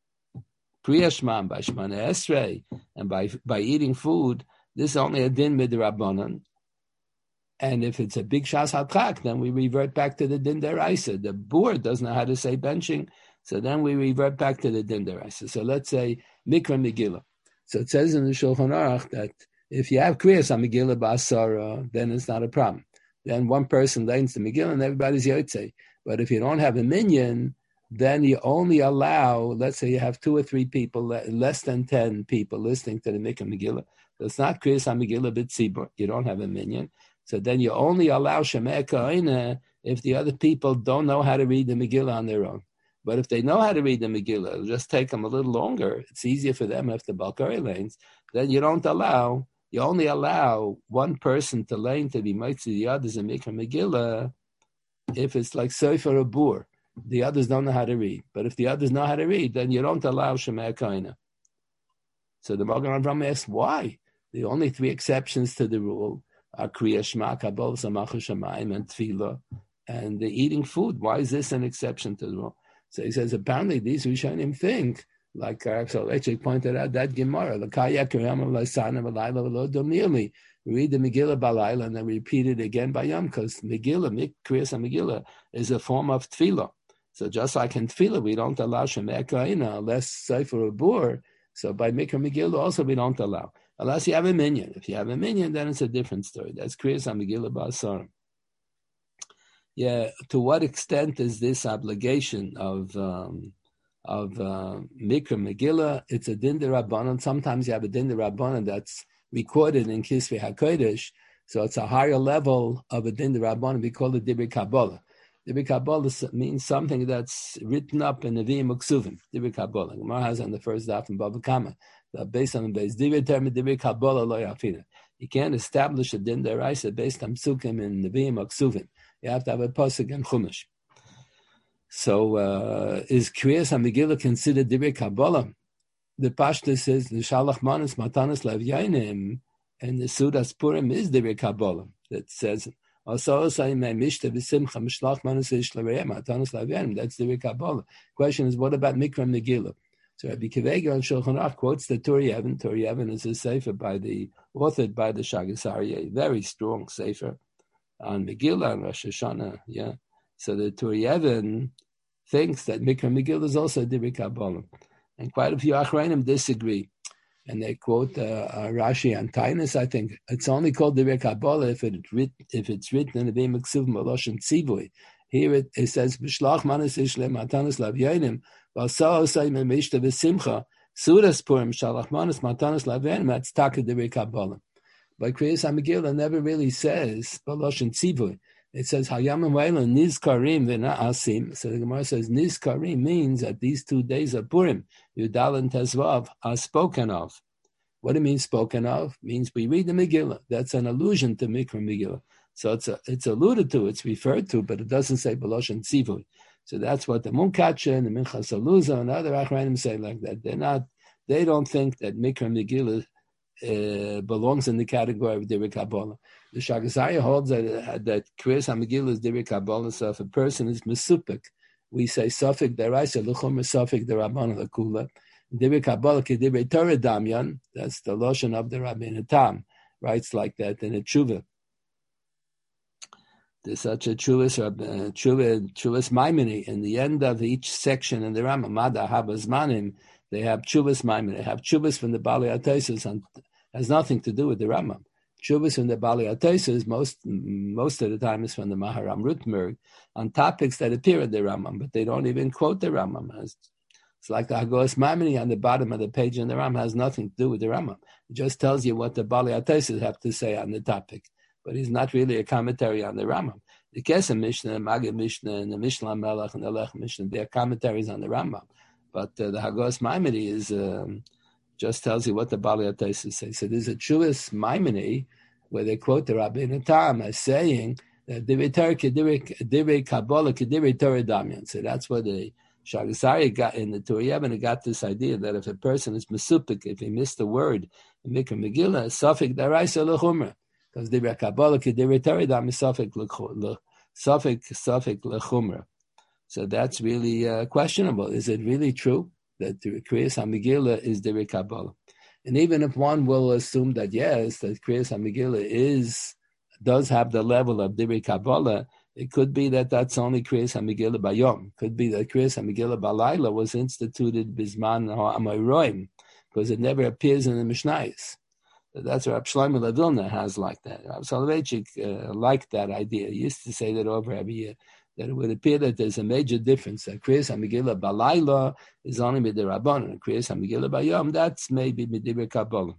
Speaker 1: Priyashman, by Shmana Esrei, and by by eating food, this is only a din midrabanan. And if it's a big shas hatchak, then we revert back to the din deraisa. The board doesn't know how to say benching, so then we revert back to the din deraisa. So let's say mikra megillah. So it says in the Shulchan Aruch that if you have kriyas on megillah ba'asara, then it's not a problem. Then one person learns the megillah and everybody's yotzei. But if you don't have a minyan, then you only allow, let's say you have two or three people, less than ten people listening to the Mikra Megillah. So it's not Kriyas HaMegillah b'tzibur. You don't have a minyan. So then you only allow Shemer Kohena if the other people don't know how to read the Megillah on their own. But if they know how to read the Megillah, it'll just take them a little longer. It's easier for them if the Balkari lanes. Then you don't allow, you only allow one person to lane to be Moitzi the others in Mikra Megillah if it's like Sofer or Boor. The others don't know how to read. But if the others know how to read, then you don't allow Shemer Kohena. So the Magen Avraham asks, why? The only three exceptions to the rule are Kriya Shema, Kabbalah, Samach Shamayim, and Tefillah, and the eating food. Why is this an exception to the rule? So he says, apparently these Rishonim think, like Rav Soloveitchik pointed out, that Gemara, L'kaya Kiriyam L'Sana V'Layla V'Lo Domnili. We read the Megillah Balayla and then we repeat it again by Yom, because Megillah, Kriyas Megillah, is a form of Tefillah. So just like in Tefillah, we don't allow Shemer Kohena unless Sefer or Boor. So by Mikra Megillah also we don't allow. Unless you have a minyan. If you have a minyan, then it's a different story. That's Kriyas HaMegillah Ba'asar. Yeah, to what extent is this obligation of um, of uh, Mikra Megillah? It's a din d'Rabbanan. Sometimes you have a din d'Rabbanan that's recorded in Kisvei HaKodesh, so it's a higher level of a din d'Rabbanan. We call it Dibri Kabbalah. Dibri Kabbalah means something that's written up in Nevi'im Uksuvim. Dibri Kabbalah. Gemara has on the first daf in Bava Kama. Based on the base, Dibri term Dibri Kabbalah lo yafina. You can't establish a din d'Oraisa based on Psukim in Nevi'im Uksuvim. You have to have a pasuk and Chumash. So uh, is Kriyas HaMegillah considered Dibri Kabbalah? The Pashta says the Shalach Manas Matanas Lev Yainim, and the Sudas Purim is Dibri Kabbalah. That says also say my Mishta V'Simcha Mishlach Manas Ishlarei Matanas Lev Yainim. That's Dibri Kabbalah. Question is, what about Mikra Megillah? So Rabbi Kivega on Shulchan Aruch quotes the Tur Yevon. Tur Yevon is a sefer by the authored by the Shagas Aryeh, a very strong sefer on Megillah and Rosh Hashanah. Yeah, so the Tur Yevon thinks that Mikra Megillah is also Dibri Kabbalah. And quite a few Achrayim disagree. And they quote uh, uh, Rashi and Tainus, I think. It's only called Dibri Kabbalah if, it writ, if it's written in the B'im Ksuvim Maloshem Tzivui. Here it, it says, B'shlach manas ishle matanas lav yonim, v'asao sayim emishta v'simcha, sudas purim shalach manas matanas lav yonim, that's taka Dibri Kabbalah. But Kriyas HaMegillah never really says Maloshem Tzivui. It says Hayam and Wailan Nizkarim v'na'asim. So the Gemara says Nizkarim means that these two days of Purim, Yudal and Tezvav, are spoken of. What it means spoken of means we read the Megillah. That's an allusion to Mikra Megillah. So it's a, it's alluded to, it's referred to, but it doesn't say Balosh and Tzivui. So that's what the Munkacha and the Minchas Aluza and other Achrayim say like that. They're not, they don't think that Mikra Megillah Uh, belongs in the category of Dibri Kabbalah. The Shagas Aryeh holds that, uh, that Kriyas HaMegillah is Dibri Kabbalah, so if a person is Mesupik, we say Sofik Deraisa, L'chum Sofik Derabban L'kula. Dibri Kabbalah ke Dibri Torah Damyan, that's the Loshen of the Rabbeinu Tam, writes like that in a Tshuva. There's such a truest uh, truest maimoni. In the end of each section in the Rambam, Mada Habazmanim, they have chuvas maimoni. They have chuvas from the Bali Ataisus, and has nothing to do with the Rambam. Chuvas from the Bali Ataisus most most of the time is from the Maharam Rutmerg on topics that appear in the Rambam, but they don't even quote the Rambam. It's, it's like the Hagos Maimoni on the bottom of the page in the Rambam has nothing to do with the Rambam. It just tells you what the Bali Ataisus have to say on the topic. But he's not really a commentary on the Rambam. The Kesem Mishnah, Magid Mishnah, and the Mishnah Melech and the Lech Mishnah, they're commentaries on the Rambam. But uh, the Hagos Maimoni is um, just tells you what the Bali Ataisus say. So there's a Chuvas Maimoni where they quote the Rabbeinu Tam as saying that Divrei Torah Divrei Kabbalah Divrei Torah Damian. So that's what the Shagasari got in the Torah Yevon. Got this idea that if a person is mesupik, if he missed a word in Mikra Megillah, Safik Daraisa Lechumra. Because Divrei Kabbalah Divrei Torah Damian Safik Safik Safik Lechumra. So that's really uh, questionable. Is it really true that the Kriyas HaMegillah is Divrei Kabbalah? And even if one will assume that yes, that Kriyas HaMegillah is does have the level of Divrei Kabbalah, it could be that that's only Kriyas HaMegillah Bayom. Could be that Kriyas HaMegillah Balayla was instituted Bizman HaAmayroim, because it never appears in the Mishnayos. That's what Rab Shlomo Levilna has like that. Rab Soloveitchik uh, liked that idea. He used to say that over every year, that it would appear that there's a major difference. That Kriyas HaMegillah Balayla is only Midirabbanan, and Kriyas HaMegillah Bayom, that's maybe Midivrei Kabbalah.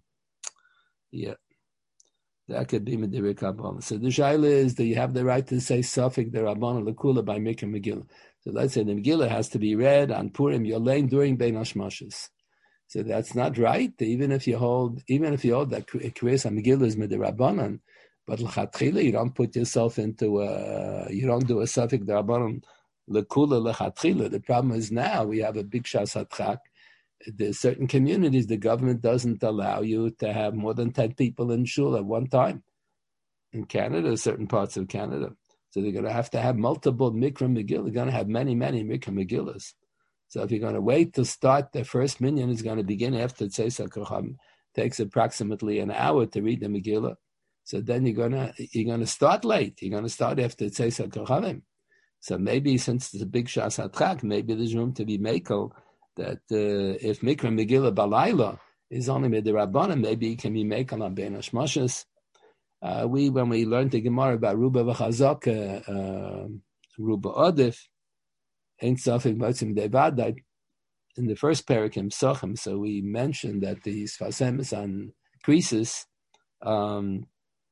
Speaker 1: Yeah, that could be Midivrei Kabbalah. So the Shaila is that you have the right to say Safik Derabbanan Lekula by Mikra Megillah. So let's say the Megillah has to be read on Purim Yolein during Bein Hashmashos. So that's not right. Even if you hold, even if you hold that Kriyas HaMegillah is Midirabbanan, but l'chatchila, you don't put yourself into a, you don't do a Safik Derabbanan Lekula l'chatchila. The problem is now we have a big Shas Hatchak. There's certain communities the government doesn't allow you to have more than ten people in shul at one time. In Canada, certain parts of Canada. So they're going to have to have multiple Mikra Megillah. They're going to have many, many Mikra Megillahs. So if you're going to wait to start the first minyan, it's going to begin after Tzeis HaKocham. It takes approximately an hour to read the Megillah. So then you're gonna you're gonna start late. You're gonna start after Tzeis HaKochavim. So maybe since it's a big Shas Hatchak, maybe there's room to be makel that uh, if Mikra Megillah Balayla is only Midirabbanan, maybe it can be makel on Bein Hashmashos. Uh, we when we learned the Gemara about Ruba v'Chazak, uh, uh, Ruba Odif, Ein Safik Motzim Devad, in the first parakim Sochem. So we mentioned that the Sfasemis on Krisis um,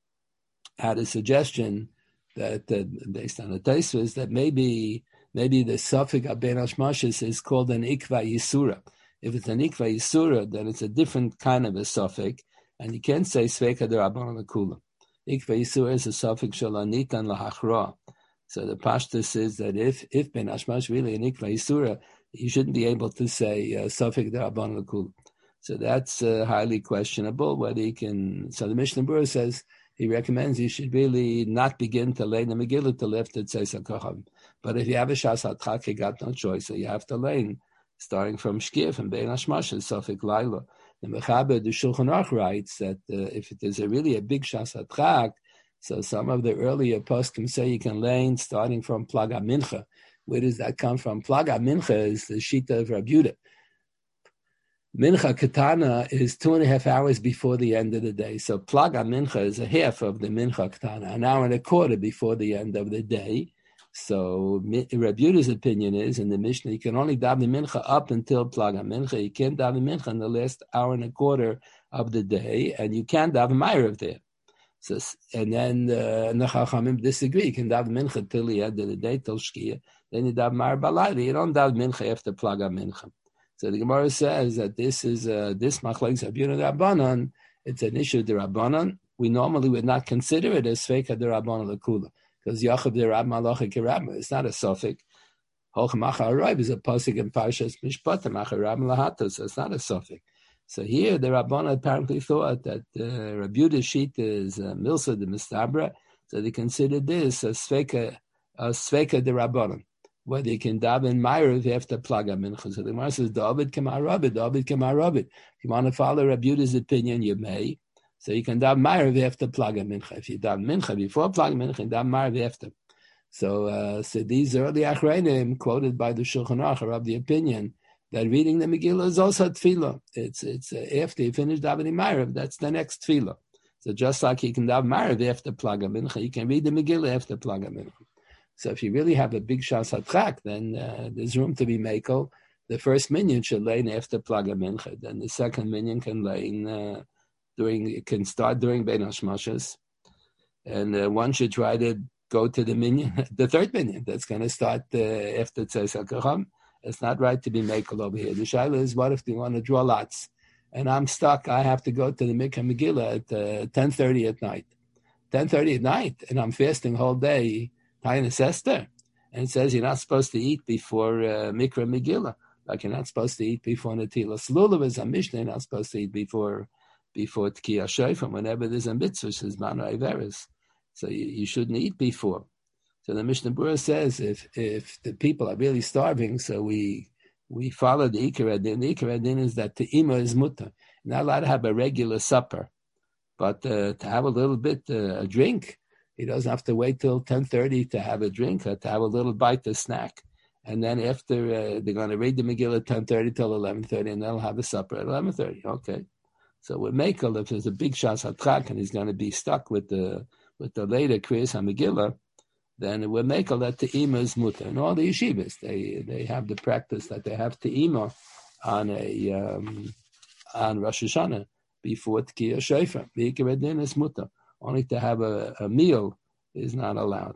Speaker 1: had a suggestion that, uh, based on the Tosfos, that maybe maybe the Safik Bein Hashmashos is called an Ikva Yisura. If it's an Ikva Yisura, then it's a different kind of a Safik, and you can't say Sveika Derabbanan Lekula. Ikva Yisura is a Safik Shalanitan Lahachra. So the Pashtus is that if if Bein Hashmashos really an Ikva Yisura, you shouldn't be able to say uh, Safik Derabbanan Lekula. So that's uh, highly questionable whether he can. So the Mishnah Berurah says he recommends you should really not begin to lay the Megillah till after Tzeis HaKocham. But if you have a Shas Hatchak, you got no choice, so you have to lay starting from Shkir, from Bein Hashmashos, Safik Laila. The Mechaber, the Shulchan Aruch writes that uh, if it is a really a big Shas Hatchak, so some of the earlier poskim say you can lay starting from Plaga Mincha. Where does that come from? Plaga Mincha is the Shita of Rabbi Yehuda. Mincha Katana is two and a half hours before the end of the day. So Plaga Mincha is a half of the Mincha Katana, an hour and a quarter before the end of the day. So Rabbi Yehuda's opinion is, in the Mishnah, you can only daven Mincha up until Plaga Mincha. You can't daven Mincha in the last hour and a quarter of the day, and you can't daven Ma'ariv there. So, and then uh, the Chachamim disagree. You can daven Mincha till the end of the day, till Shkia. Then you daven Ma'ariv Balayla. You don't daven Mincha after Plaga Mincha. So the Gemara says that this is uh, this machlokes Rabbi Yehuda Rabbanan. It's an issue of the Rabbanan. We normally would not consider it as Sveika de Rabbanan Lekula, because Yachav de Rab Malacha Kirabba. It's not a Safik. Hoch Macha Arayv is a pasuk in Parshas Mishpatim Macha Rab Lahato, so it's not a Safik. So here the Rabbanan apparently thought that uh, Rabbi Yehuda's sheet is uh, Milsa de Mistabra, so they considered this a Sveika a Sveika de Rabbanan. Whether you can daven Ma'ariv after Plaga Mincha. So the Gemara says, David Kamarabit, David Kamarabit. If you want to follow Rabbi Yehuda's opinion, you may. So you can daven Ma'ariv after Plaga Mincha. If you daven Mincha before Plaga Mincha, you daven Ma'ariv after. So, uh, so these early Achreinim, quoted by the Shulchan Aruch, are of the opinion that reading the Megillah is also tefillah. It's it's uh, after you finish davening Ma'ariv, that's the next tefillah. So just like you can daven Ma'ariv after Plaga Mincha, you can read the Megillah after Plaga Mincha. So if you really have a big Shas Hatchak, then uh, there's room to be Mekel. The first minyan should lay in after Plaga Mincha. Then the second minyan can lay in uh, during. It can start during Bein Hashmashas, and uh, one should try to go to the minyan, the third minyan that's going to start uh, after Tzes HaKacham. It's not right to be Mekel over here. The Shaila is, what if they want to draw lots? And I'm stuck. I have to go to the Mikra Megillah at uh, ten thirty at night. ten thirty at night, and I'm fasting whole day, Tainis Esther. And it says you're not supposed to eat before uh, Mikra Megillah. Like you're not supposed to eat before Netilas Lulav is a Mishnah. You're not supposed to eat before before Tkiyah Shofar. Whenever there's a mitzvah, says Manu Iveris. So you, you shouldn't eat before. So the Mishnah Berurah says if if the people are really starving, so we we follow the Ikar Adin. The Ikar Adin is that Te'ima is mutter. You're not allowed to have a regular supper, but uh, to have a little bit, uh, a drink, he doesn't have to wait till ten thirty to have a drink or to have a little bite to snack. And then after uh, they're going to read the Megillah at ten thirty till eleven thirty, and they'll have a supper at eleven thirty. Okay. So with Mekel, if there's a big Shas Hatchak and he's going to be stuck with the with the later Kriyas HaMegillah, then with Mekel that Te'ima is mutter. And all the yeshivas, they they have the practice that they have Te'ima on a um, on Rosh Hashanah before Tkiyah Shofar. The Ikar Adin is mutter. Only to have a, a meal is not allowed.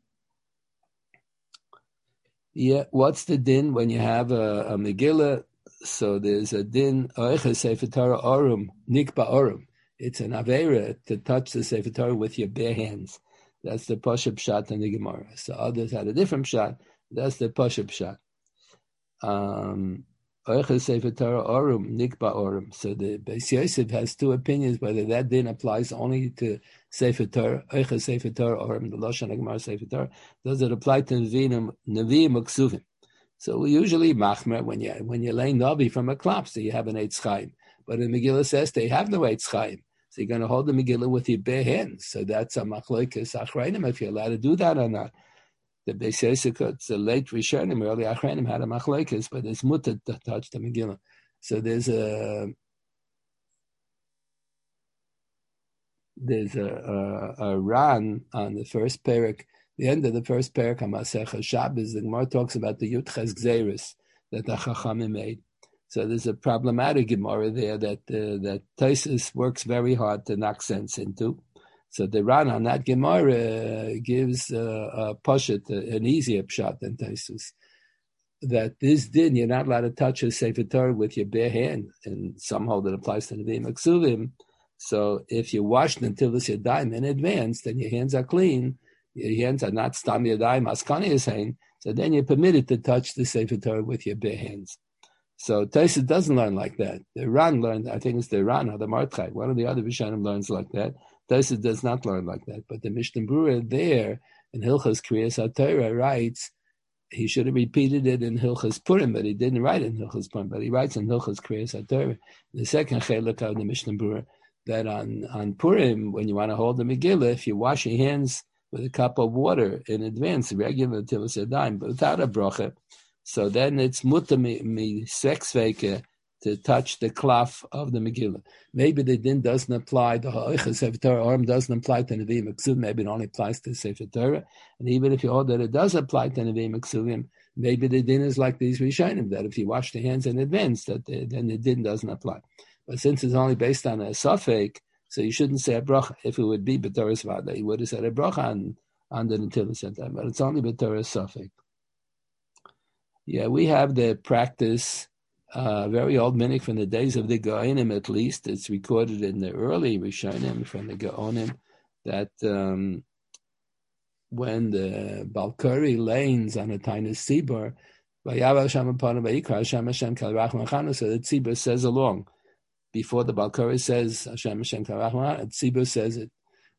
Speaker 1: Yeah, what's the din when you have a, a Megillah? So there's a din, Oiches Sefer Torah Orum, Nikba Orum. It's an Aveira to touch the Sefer Torah with your bare hands. That's the Pashup Pshat in the Gemara. So others had a different Pshat. That's the Pashup Pshat. Um, Oiches Sefer Torah Orum, Nikba Orum. So the Beis Yosef has two opinions whether that din applies only to Sefer Torah, Oiches Sefer Torah Orum, the Lashon Gemara Sefer Torah. Does it apply to Nevi'im, Nevi'im Uksuvim? So we usually machmer when you when you're laying Navi from a klap, so you have an Eitz Chaim. But the Megillah says they have no Eitz Chaim. So you're going to hold the Megillah with your bare hands. So that's a machlokes achreinim, if you're allowed to do that or not. The Beis Yosef, it's a late Rishonim, early achreinim had a machlokes, but it's mutter to touch the Megillah. So there's a there's a, a, a ran on the first parak. The end of the first parak on Masechah Shabbos, the Gemara talks about the Yutches Gzeris that the Chachamim made. So there's a problematic Gemara there that uh, that Tosfos works very hard to knock sense into. So the Ran on that Gemara uh, gives uh, a Pashat, uh, an easier pshat than Tosfos. That this din, you're not allowed to touch a Sefer Torah with your bare hand, and some hold it applies to the Nevi'im Uksuvim. So if you washed until it's your dime in advance, then your hands are clean. Your hands are not stam yadayim, askani is saying. So then you're permitted to touch the Sefer Torah with your bare hands. So Tosfos doesn't learn like that. The Ran learned, I think it's the Ran or the Martchai. One of the other Rishonim learns like that. Tosfos does not learn like that. But the Mishnah Berurah there in Hilchos Kriyas HaTorah writes, he should have repeated it in Hilchos Purim, but he didn't write it in Hilchos Purim, but he writes in Hilchos Kriyas HaTorah, the second chelek of the Mishnah Berurah, that on, on Purim, when you want to hold the Megillah, if you wash your hands with a cup of water in advance, regular till it's a dime, but without a bracha, so then it's mutter mi, mi sexveke to touch the klaf of the Megillah. Maybe the din doesn't apply, the Oiches Sefer Torah Orum doesn't apply to Nevi'im Uksuvim, maybe it only applies to Sefer Torah. And even if you hold that it does apply to Nevi'im Uksuvim, maybe the din is like these Rishonim, that if you wash the hands in advance, that the, then the din doesn't apply. But since it's only based on a suffix, so you shouldn't say a bracha. If it would be b'toras vada, you would have said a bracha on, on the Netilas Yadayim, but it's only b'toras suffix. Yeah, we have the practice, uh, very old minhag from the days of the Gaonim at least. It's recorded in the early Rishonim from the Gaonim that um, when the Balkari lanes on a tiny Tzibur, so the Tzibur says along. Before the Balkari says, Hashem Hashem Karachma, Tzibur says it.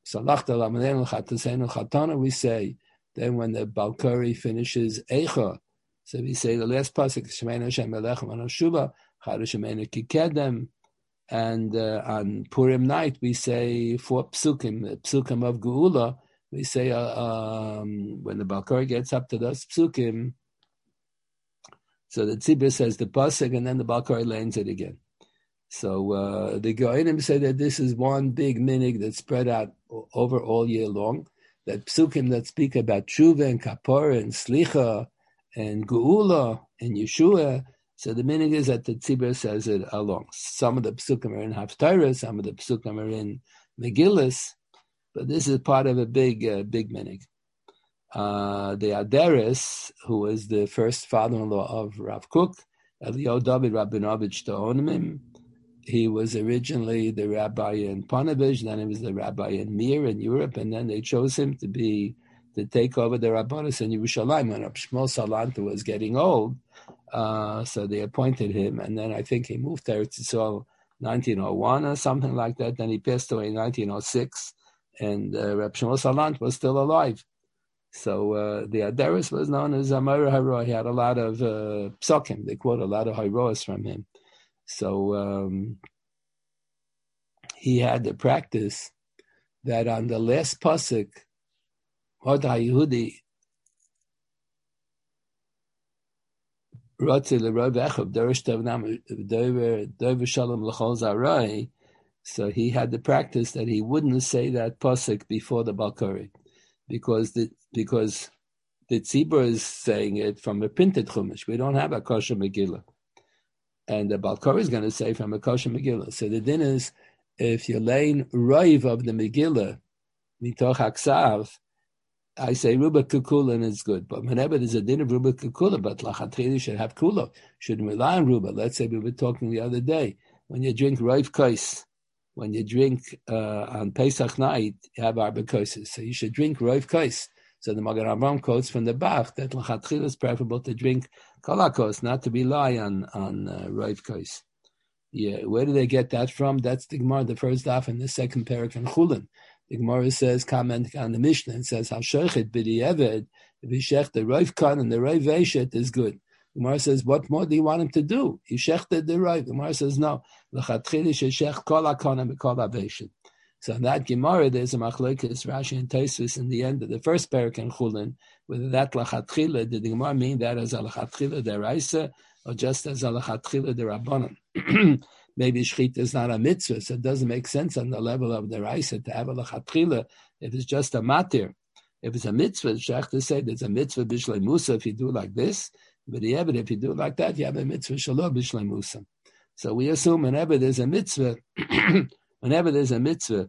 Speaker 1: We say, then when the Balkari finishes Eicha, so we say the last pasuk, Shemeinu Hashem Elechem Anoshuba, Chadu Shemeinu Kikedem, and uh, on Purim night we say four psukim, the psukim of Geula, we say uh, um, when the Balkari gets up to those psukim, so the Tzibur says the pasuk, and then the Balkari lanes it again. So uh, the Goinim say that this is one big minig that's spread out over all year long. That psukim that speak about tshuva and kapara and slicha and geula and Yeshua. So the minig is that the Tzibur says it along. Some of the psukim are in Haftarah, some of the psukim are in Megillas, but this is part of a big, uh, big minig. Uh, the Aderes, who was the first father-in-law of Rav Kook, Eliyahu David Rabinovich Tohonim, he was originally the rabbi in Panovich, then he was the rabbi in Mir in Europe, and then they chose him to be to take over the rabbanos in Yerushalayim. When Rav Shmuel Salanta was getting old, uh, so they appointed him, and then I think he moved to Eretz Yisrael nineteen oh one or something like that. Then he passed away in nineteen oh six, and uh, Rav Shmuel Salant was still alive. So uh, the Aderes was known as Amar Haro. He had a lot of uh, psukim. They quote a lot of Hiroas from him. So um, he had the practice that on the last pasuk, Hodai Yehudi Rotzi l'Rav Echav Derish Tavnam Dover Shalom L'Chol Zarai. So he had the practice that he wouldn't say that pasuk before the Balkari, because the because the Tzibur is saying it from a printed chumash. We don't have a kosher Megillah. And the Balkari is going to say from a kosher Megillah. So the din is, if you're laying roiv of the Megillah, mitoch haksav, I say ruba kukula and it's good. But whenever there's a din of ruba kukula, but lachatchili should have kula, shouldn't rely on ruba. Let's say we were talking the other day, when you drink roiv kais, when you drink uh, on Pesach night, you have arba kaises. So you should drink roiv kais. So the Magen Avraham quotes from the Bach that l'chatchila is preferable to drink kolakos, not to rely on on uh, roiv kais. Yeah, where do they get that from? That's the Gemara, the first daf and the second parak in Chulin. The Gemara says, comment on the Mishnah, and says, "Hashochet b'di'eved, if he shech the roiv kan and the roiv veshet is good." The Gemara says, what more do you want him to do? He shechted the roiv. The Gemara says, no, l'chatchila sheshech kolakon and kol veshet. So in that Gemara, there's a machlokes Rashi and Tosfos in the end of the first parak in Chulin, whether that lachatchila, did the Gemara mean that as a lachatchila deraisa, or just as a lachatchila derabanan? Maybe shchita is not a mitzvah, so it doesn't make sense on the level of deraisa to have a lachatchila if it's just a matir. If it's a mitzvah, shach to say there's a mitzvah bishlei musa if you do like this, but yeah, but if you do like that, you have a mitzvah shalom bishlei musa. So we assume whenever there's a mitzvah, whenever there's a mitzvah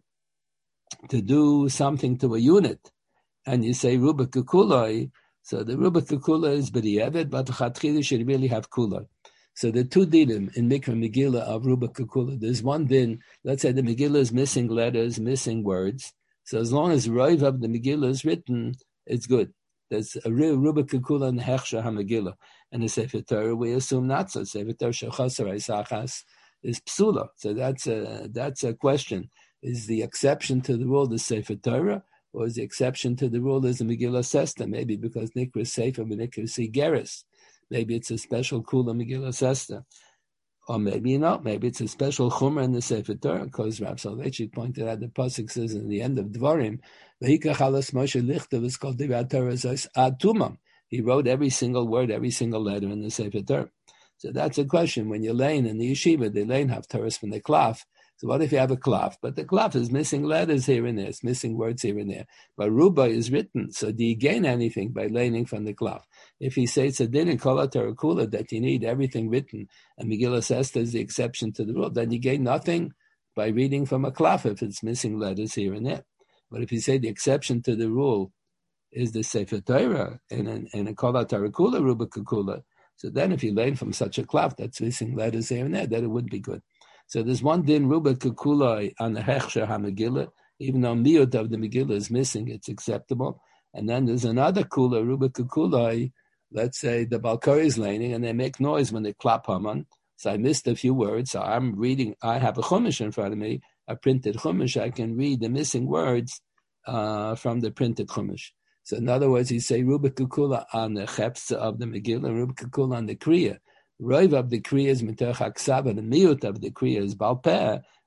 Speaker 1: to do something to a unit, and you say ruba kukuloi, so the ruba kukula is b'di'evet, but the chatchila should really have kula. So the two dinim in Mikra Megillah of ruba kukula. There's one din. Let's say the Megillah is missing letters, missing words. So as long as roiv of the Megillah is written, it's good. There's a real ruba kukula and hechsha ha-Megillah. And the Sefer Torah, we assume not so. Sefer Torah shechasar isachas is psula. So that's a that's a question. Is the exception to the rule the Sefer Torah, or is the exception to the rule is the Megillah Sesta? Maybe because Nikra Sefer and Nikra Sigeris. Maybe it's a special Kula Megillah Sesta. Or maybe not. Maybe it's a special Chumrah in the Sefer Torah, because Rav Soloveitchik pointed out the pasuk says in the end of Dvarim, V'hikach alas Moshe lichtav is called Divat Torah Zos ad tumam. He wrote every single word, every single letter in the Sefer Torah. So that's a question. When you're laying in the yeshiva, they laying have Torahs from the klaf. So what if you have a klaf? But the klaf is missing letters here and there. It's missing words here and there. But ruba is written. So do you gain anything by learning from the klaf? If he says a din in kol kula that you need everything written, and Megillah says there's the exception to the rule, then you gain nothing by reading from a klaf if it's missing letters here and there. But if you say the exception to the rule is the Sefer Torah and in, in a kol kula ruba kula, so then if you learn from such a klaf that's missing letters here and there, then it would be good. So there's one din ruba kukulai on the hechsher ha-Megillah, even though miut of the Megillah is missing, it's acceptable. And then there's another kula ruba kukulai. Let's say the Balkari is laning and they make noise when they clap Haman. So I missed a few words. So I'm reading. I have a chumash in front of me, a printed chumash. I can read the missing words uh, from the printed chumash. So in other words, you say ruba kukula on the chepsa of the Megillah, ruba kukula on the kriya. Roiv of the kriya is mitoch haksav, and the miut of the kriya is balpeh.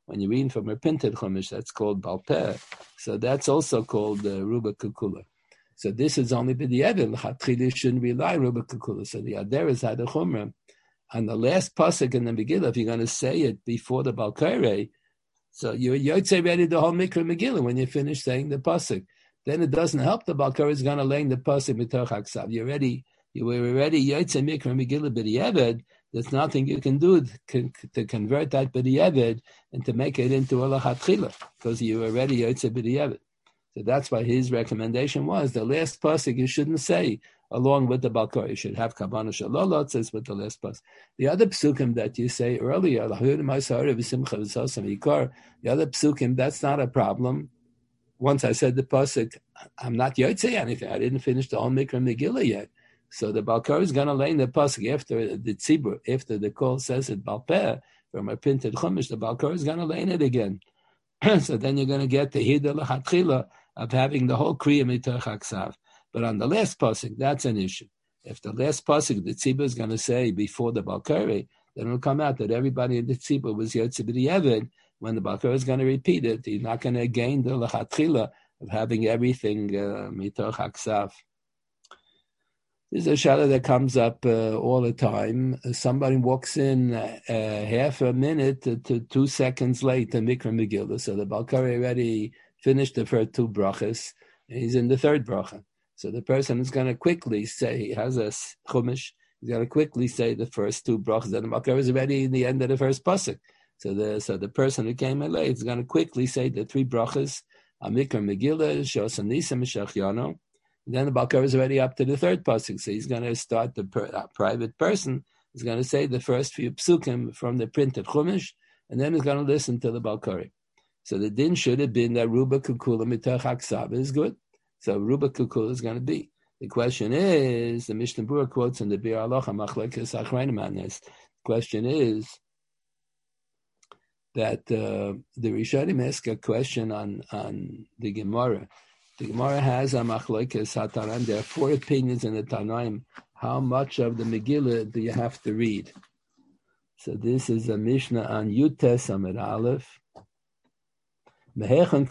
Speaker 1: When you're reading from a printed chumash, that's called Baal Peh. So that's also called uh, Ruba Kukula. So this is only b'di'evid. L'chatchila shouldn't rely Ruba Kukula. So the Aderes had a chumrah. On the last pasuk in the Megillah, if you're going to say it before the Balkarei, so you're yotze ready the whole Mikra Megillah when you finish saying the pasuk. Then it doesn't help the Balkarei is going to lay in the pasuk mitoch haksav. You're ready. You were already yotze Mikra Megillah b'di'evid. There's nothing you can do to, to convert that b'di'evid and to make it into a l'chatchila because you already yotze b'di'evid. So that's why his recommendation was the last pasuk you shouldn't say along with the Balkar. You should have Kavanah Shalolot says with the last pasuk. The other psukim that you say earlier, the other psukim, that's not a problem. Once I said the pasuk, I'm not yotze anything. I didn't finish the whole Mikra Megillah yet. So the Balkar is going to lay in the pasuk after the tzibur, after the call says it Balpeh from a printed chumash. The Balkar is going to lay in it again. So then you're going to get the hida l'chatchila of having the whole kriya mitoch haksav. But on the last pasuk, that's an issue. If the last pasuk the tzibur is going to say before the Balkari, then it'll come out that everybody in the tzibur was yotze b'di'evid. When the Balkari is going to repeat it, he's not going to gain the l'chatchila of having everything mitoch uh, haksav. This is a shadow that comes up uh, all the time. Uh, somebody walks in uh, half a minute to, to two seconds late to Mikra Megillah. So the Balkari already finished the first two brachas, and he's in the third bracha. So the person is going to quickly say, he has a chumash, he's going to quickly say the first two brachas, and the Balkari is already in the end of the first pasuk. So the so the person who came in late is going to quickly say the three brachas, Mikra Megillah, Shos Anisa, Meshach Yano. Then the Balkar is already up to the third pasuk, so he's going to start the per, uh, private person. He's going to say the first few psukim from the printed chumash, and then he's going to listen to the Balkari. So the din should have been that Ruba Kukula mitoch haksav is good. So Ruba Kukula is going to be. The question is, the Mishnah Berurah quotes in the Bir Halacha Machlekes Achreinim on this. The question is that uh, the Rishonim ask a question on on the Gemara. The Gemara has a machlokes hatanan. There are four opinions in the Tanaim. How much of the Megillah do you have to read? So this is a Mishnah on Yutes Amid Aleph. How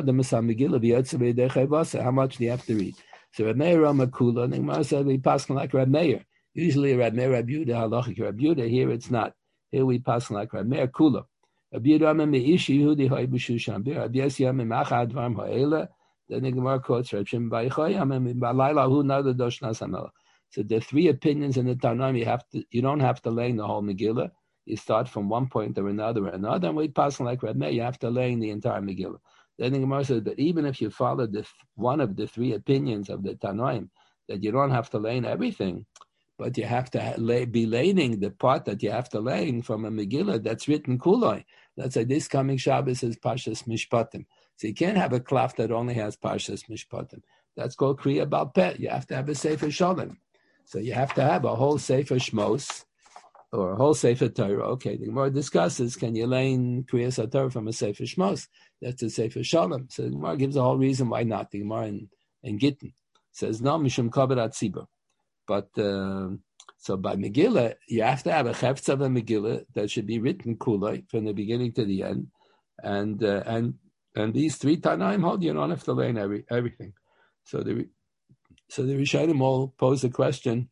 Speaker 1: much do you have to read? So Reb Meir Ramakula, and the Gemara said we pass like Reb Meir. Usually Reb Meir, Reb Yehuda, halachic Reb Yehuda. Here it's not. Here we pass like Reb Meir Kula. Reb Yehuda meishi Yehudi hoy b'shushan bir. Reb Yossi mimachad dvarim ha'ela. Then the Gemara quotes Reb Shimon bar Yochai, hu nada doshnas hamelach. So the three opinions in the Tanaim, you have to, you don't have to lay in the whole Megillah. You start from one point or another or another, and we pass like Reb Meir, you have to lay in the entire Megillah. Then the Gemara says that even if you follow the one of the three opinions of the Tanaim, that you don't have to lay in everything, but you have to lay, be laying the part that you have to lay in from a Megillah that's written kuloi. Let's say this coming Shabbos is Parshas Mishpatim. So you can't have a klaf that only has Parshas Mishpatim. That's called Kriya Baal Peh. You have to have a Sefer Shalom. So you have to have a whole Sefer Shmos or a whole Sefer Torah. Okay, the Gemara discusses, can you lay in Kriya Torah from a Sefer Shmos? That's a Sefer Shalom. So the Gemara gives a whole reason why not. The Gemara in, in Gittin says, no, Mishum Kabarat Tzibur. But, uh, so by Megillah, you have to have a Chefetz of a Megillah that should be written kulai from the beginning to the end. And, uh, and, And these three Tanaim hold, you don't have to learn every, everything. So the so the Rishonim all pose the question,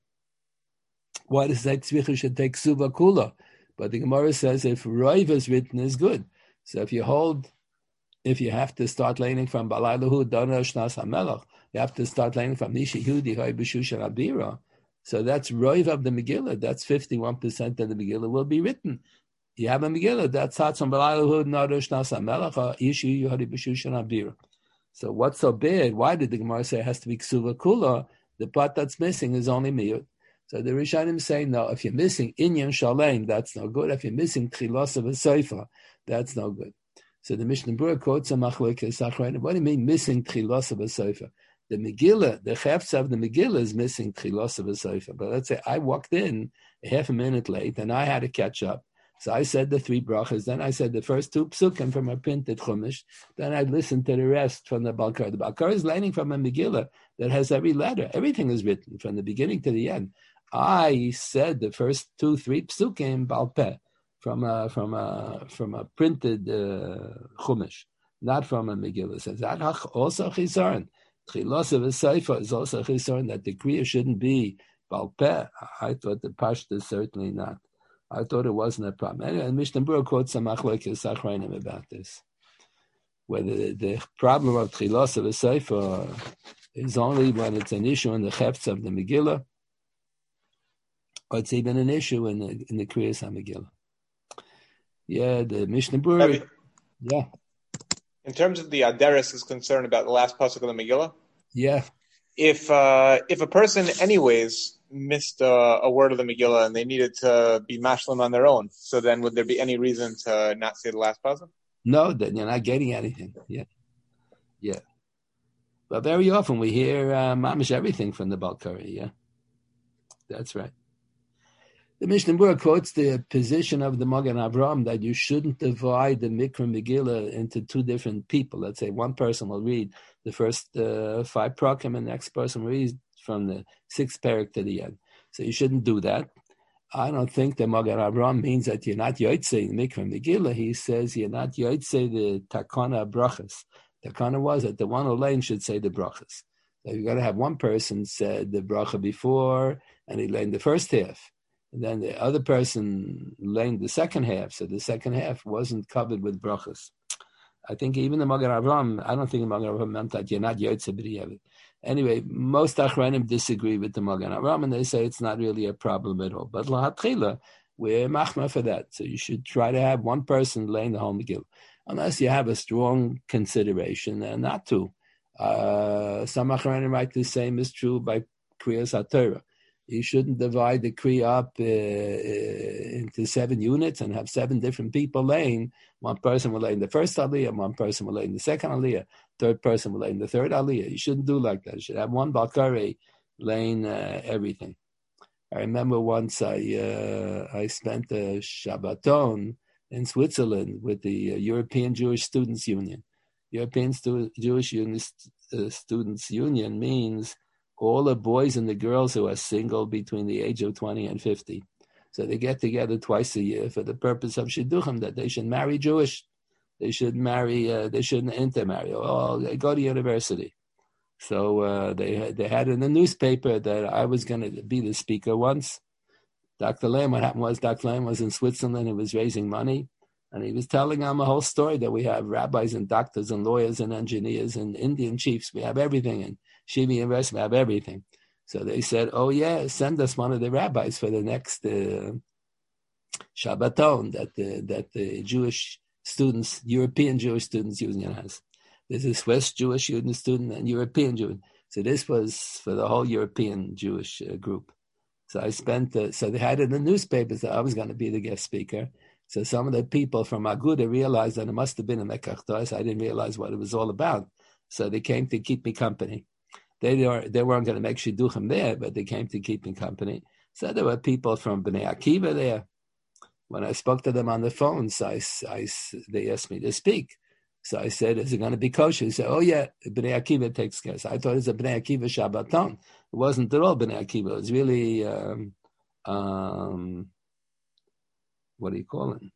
Speaker 1: why does that tzvicha should take Suva Kula? But the Gemara says if Roiv is written is good. So if you hold, if you have to start learning from Balaylahu Dona Shnas HaMelech, you have to start learning from Nishi Hudi Hoy B'Shushan Abira. So that's Roiv of the Megillah. That's fifty-one percent of the Megillah will be written. You have a Megillah that starts on Balaylahu Nadosh Nasa Melacha Ishu Yehudi B'Shushan Abir. So what's so bad? Why did the Gemara say it has to be Ksuva Kula? The part that's missing is only Miyut. So the Rishonim say no. If you're missing Inyan Shalem, that's no good. If you're missing Tchilos of a Seifa, that's no good. So the Mishnah Berurah quotes a Machlekes Achreinim. What do you mean missing Tchilos of a Seifa? The Megillah, the Chefetz of the Megillah is missing Tchilos of a Seifa. But let's say I walked in a half a minute late and I had to catch up. So I said the three brachas, then I said the first two psukim from a printed chumash, then I listened to the rest from the Balkar. The Balkar is learning from a Megillah that has every letter. Everything is written from the beginning to the end. I said the first two, three psukim Baal Peh. from a from a from a printed uh, chumash, not from a Megillah. It says that also chisaron. Chilos of a sefer is also chisaron that the kriya shouldn't be bal peh. I thought the pashta is certainly not. I thought it wasn't a problem. Anyway, and Mishnah Berurah quotes some machlokes achronim about this, whether the, the problem of chilos of a sefer is only when it's an issue in the chefts of the Megillah, or it's even an issue in the in the kriyas HaMegillah. Yeah, the Mishnah Berurah. Yeah.
Speaker 2: In terms of the Aderes is concerned about the last pasuk of the Megillah.
Speaker 1: Yeah.
Speaker 2: If uh, if a person anyways missed uh, a word of the Megillah and they needed to be mashlim on their own, so then would there be any reason to not say the last pasuk?
Speaker 1: No, then you're not getting anything. Yeah. Yeah. But very often we hear uh, mamish everything from the Balkari. Yeah. That's right. The Mishnah Berurah quotes the position of the Magen Avraham that you shouldn't divide the Mikra Megillah into two different people. Let's say one person will read the first uh, five prakim and the next person reads from the sixth parak to the end. So you shouldn't do that. I don't think the Magen Avraham means that you're not yotzei the Mikra Megillah. He says you're not yotzei the takana brachas. Takana was that the one Olain should say the brachas. So you've got to have one person said the bracha before and he learned the first half. And then the other person learned the second half, so the second half wasn't covered with brachas. I think even the Magen Avraham, I don't think the Magen Avraham meant that you're not yotzei b'diavad. Anyway, most achronim disagree with the Magen Avraham, and they say it's not really a problem at all. But l'hatchila, we're machma for that. So you should try to have one person laying the whole Megillah, unless you have a strong consideration uh, not to. Uh, some achronim write the same is true by Kriyas HaTorah. You shouldn't divide the Kriya up uh, uh, into seven units and have seven different people laying. One person will lay in the first aliyah, one person will lay in the second aliyah, third person will lay in the third aliyah. You shouldn't do like that. You should have one Balkari laying uh, everything. I remember once I uh, I spent a Shabbaton in Switzerland with the uh, European Jewish Students Union. European Stu- Jewish Uni- uh, Students Union means all the boys and the girls who are single between the age of twenty and fifty. So they get together twice a year for the purpose of shidduchim, that they should marry Jewish. They should marry, uh, they shouldn't intermarry. Oh, they go to university. So uh, they they had in the newspaper that I was going to be the speaker once. Doctor Lamb, what happened was Doctor Lamb was in Switzerland. He was raising money. And he was telling them a whole story that we have rabbis and doctors and lawyers and engineers and Indian chiefs. We have everything. And Shiva University, we have everything. So they said, oh, yeah, send us one of the rabbis for the next uh, Shabbaton that the, that the Jewish students, European Jewish Students Union has. There's a Swiss Jewish student and European Jewish. So this was for the whole European Jewish uh, group. So I spent, uh, so they had it in the newspapers that I was going to be the guest speaker. So some of the people from Aguda realized that it must have been a Mekach Tois. I didn't realize what it was all about. So they came to keep me company. They weren't, they weren't going to make shidduchim there, but they came to keep me company. So there were people from Bnei Akiva there. When I spoke to them on the phone, so I, I, they asked me to speak. So I said, is it going to be kosher? He said, oh yeah, Bnei Akiva takes care. So I thought it was a Bnei Akiva Shabbaton. It wasn't at all Bnei Akiva. It was really... Um, um, what do you call it?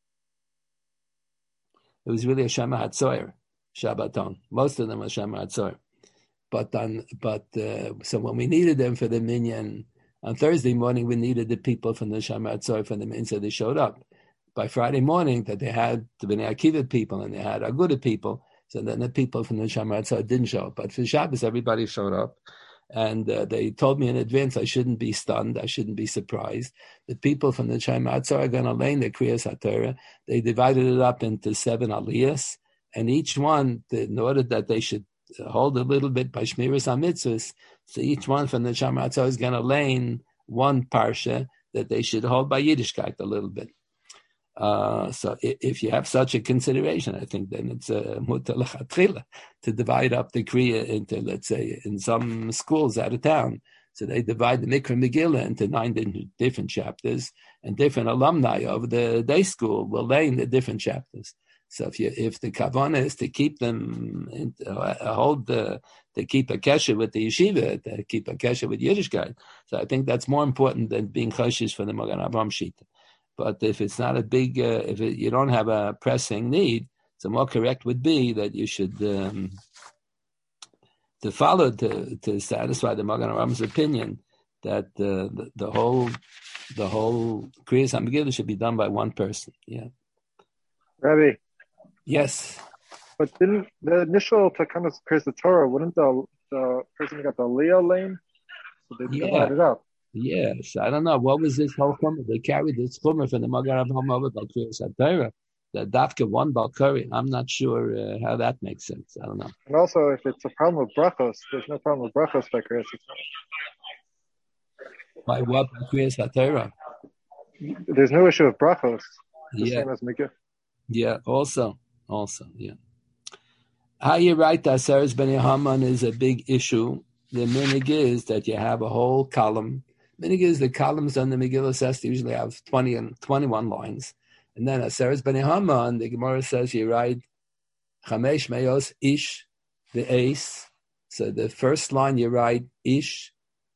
Speaker 1: It was really a Shema HaTzoyer, Shabbaton. Most of them were Shema HaTzoyer. But on, but uh, so when we needed them for the minyan on Thursday morning, we needed the people from the Shema HaTzoyer for the minyan, so they showed up. By Friday morning, that they had the Bnei Akiva people and they had Aguda people, so then the people from the Shema HaTzoyer didn't show up. But for Shabbos, everybody showed up. And uh, they told me in advance I shouldn't be stunned, I shouldn't be surprised. The people from the Shema HaTzoyer are going to learn the Kriyas HaTorah. They divided it up into seven aliyahs, and each one, in order that they should hold a little bit by Shmiras HaMitzvahs, so each one from the Shema HaTzoyer is going to learn one parsha that they should hold by Yiddishkeit a little bit. Uh, so if you have such a consideration, I think then it's a mutar lechatchila to divide up the kriya into, let's say, in some schools out of town. So they divide the Mikra Megillah into nine different chapters, and different alumni of the day school will learn the different chapters. So if you, if the kavanah is to keep them, in, uh, hold the, to keep a kesher with the yeshiva, to keep a kesher with Yiddishkeit, so I think that's more important than being choshish for the Magen Avraham Shita. But if it's not a big, uh, if it, you don't have a pressing need, so more correct would be that you should um, to follow to to satisfy the Magen Avraham opinion that uh, the the whole the whole Kriyas HaMegillah should be done by one person. Yeah.
Speaker 3: Rabbi.
Speaker 1: Yes.
Speaker 3: But didn't the initial Takanas Kriyas Torah, wouldn't the the person got the Leah lane? So they
Speaker 1: Yeah.
Speaker 3: divided up.
Speaker 1: Yes. I don't know. What was this whole chumrah? They carried this chumrah from the Magen Avraham over to Kriyas HaTorah. The Dafka one Balkari. I'm not sure uh, how that makes sense. I don't know.
Speaker 3: And also, if it's a problem with brachos, there's no problem with brachos by Kriyas HaTorah.
Speaker 1: By what? By Kriyas HaTorah?
Speaker 3: There's no issue with brachos. The
Speaker 1: Yeah.
Speaker 3: same as Megillah.
Speaker 1: Yeah. Also. Also. Yeah. How you write that Aseres Ben Haman is a big issue. The minig is that you have a whole column. Minig is the columns on the Megillah says usually have twenty and twenty-one lines. And then Aseres Ben Haman, the Gemara says you write Chamesh Meos Ish, the ace. So the first line you write Ish,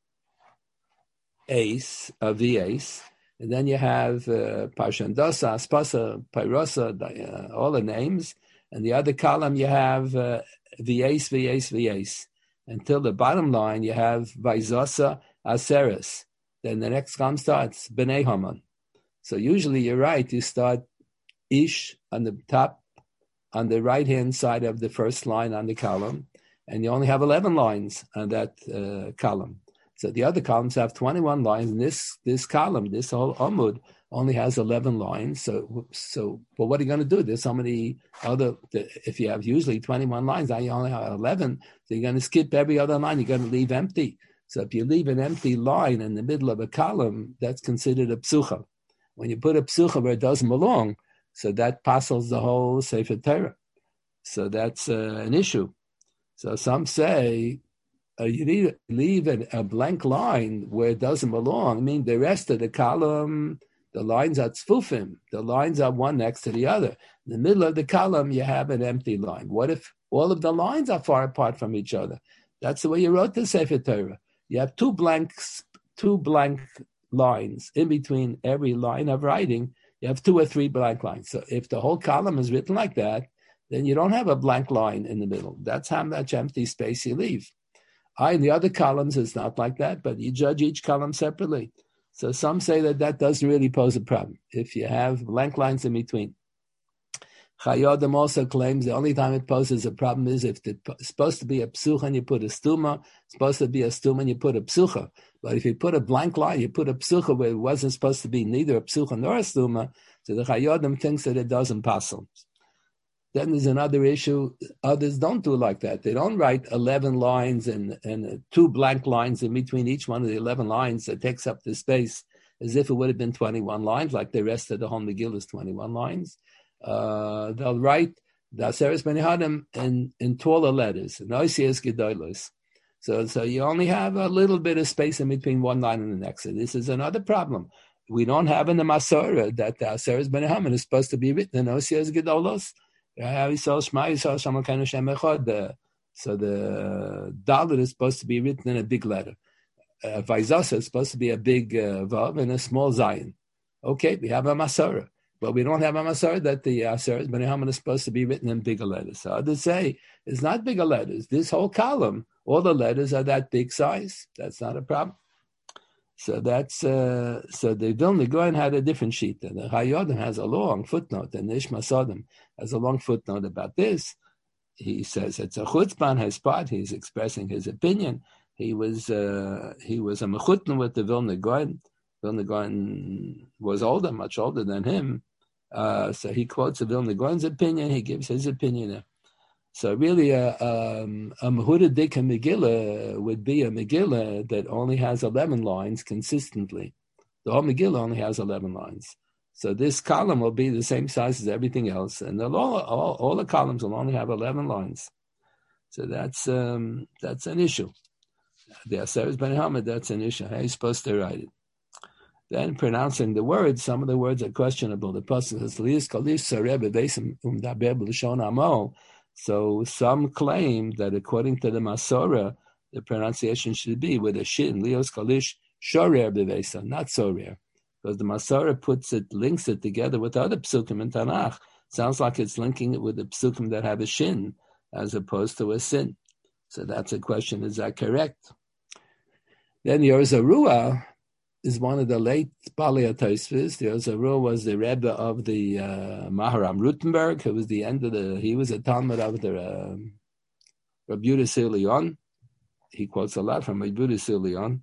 Speaker 1: ace, a V ace. And then you have uh, Parshandasa, Aspasa, Pyrosa, uh, all the names. And the other column you have uh, V'ace, V'ace, V'ace. Until the bottom line you have Vaizasa, Aseres. Then the next column starts B'nai Haman. So usually you're right, you start Ish on the top, on the right-hand side of the first line on the column, and you only have eleven lines on that uh, column. So the other columns have twenty-one lines, and this this column, this whole Amud, only has eleven lines. So, so, but what are you going to do? There's so many other, if you have usually twenty-one lines, now you only have eleven, so you're going to skip every other line, you're going to leave empty. So if you leave an empty line in the middle of a column, that's considered a psucha. When you put a psucha where it doesn't belong, so that passes the whole Sefer Torah. So that's uh, an issue. So some say uh, you need to leave an, a blank line where it doesn't belong. I mean, the rest of the column, the lines are tzfufim. The lines are one next to the other. In the middle of the column, you have an empty line. What if all of the lines are far apart from each other? That's the way you wrote the Sefer Torah. You have two blanks, two blank lines in between every line of writing. You have two or three blank lines. So if the whole column is written like that, then you don't have a blank line in the middle. That's how much empty space you leave. I, in the other columns, it's not like that, but you judge each column separately. So some say that that doesn't really pose a problem if you have blank lines in between. Chayodim also claims the only time it poses a problem is if it's supposed to be a psucha and you put a stuma, it's supposed to be a stuma and you put a psucha. But if you put a blank line, you put a psucha where it wasn't supposed to be neither a psucha nor a stuma, so the Chayodim thinks that it doesn't pass them. Then there's another issue. Others don't do like that. They don't write eleven lines and, and two blank lines in between each one of the eleven lines that takes up the space as if it would have been twenty-one lines, like the rest of the whole Megillah is twenty-one lines. Uh, they'll write the Aseres Ben Hadim in, in taller letters, Noisias Gedolos. So, so you only have a little bit of space in between one line and the next. So this is another problem. We don't have in the Masorah that the Aseres Ben Hadim is supposed to be written in Noisias Gedolos. So the Dalet is supposed to be written in a big letter. Uh, Vaizasa is supposed to be a big uh, Vav and a small Zayin. Okay, we have a Masorah. But we don't have a Masorah that the Aseres Ben Haman is supposed to be written in bigger letters. So others say it's not bigger letters. This whole column, all the letters are that big size. That's not a problem. So that's uh, so the Vilna Gaon had a different sheet. And the Chayodim has a long footnote, and Ish Masodim has a long footnote about this. He says it's a chutzpan, his part. He's expressing his opinion. He was uh, he was a mechutna with the Vilna Gaon. Vilna Gaon was older, much older than him. Uh, so he quotes the Vilna Gaon's opinion. He gives his opinion. So really, a um, a Mehuda Dika Megillah would be a Megillah that only has eleven lines consistently. The whole Megillah only has eleven lines. So this column will be the same size as everything else, and all all, all the columns will only have eleven lines. So that's um, that's an issue. The Aseres Ben Haman, that's an issue. How are you supposed to write it? Then pronouncing the words, some of the words are questionable. The pasuk says, "Liis kalish sareh bevesim umdaber b'lashon amo." So some claim that according to the Masorah, the pronunciation should be with a shin, Leos Kalish, Shorer Bevesa, not so rare. Because the Masorah puts it, links it together with other psukim in Tanakh. Sounds like it's linking it with the psukim that have a shin as opposed to a sin. So that's a question, is that correct? Then Yerzarua is one of the late Balei Tosfos. Yerzarua was the Rebbe of the uh, Maharam Rutenberg, who was the end of the, he was a Talmud of the uh, Rabbi Yehuda Sir Leon. He quotes a lot from Rabbi Yehuda Sir Leon.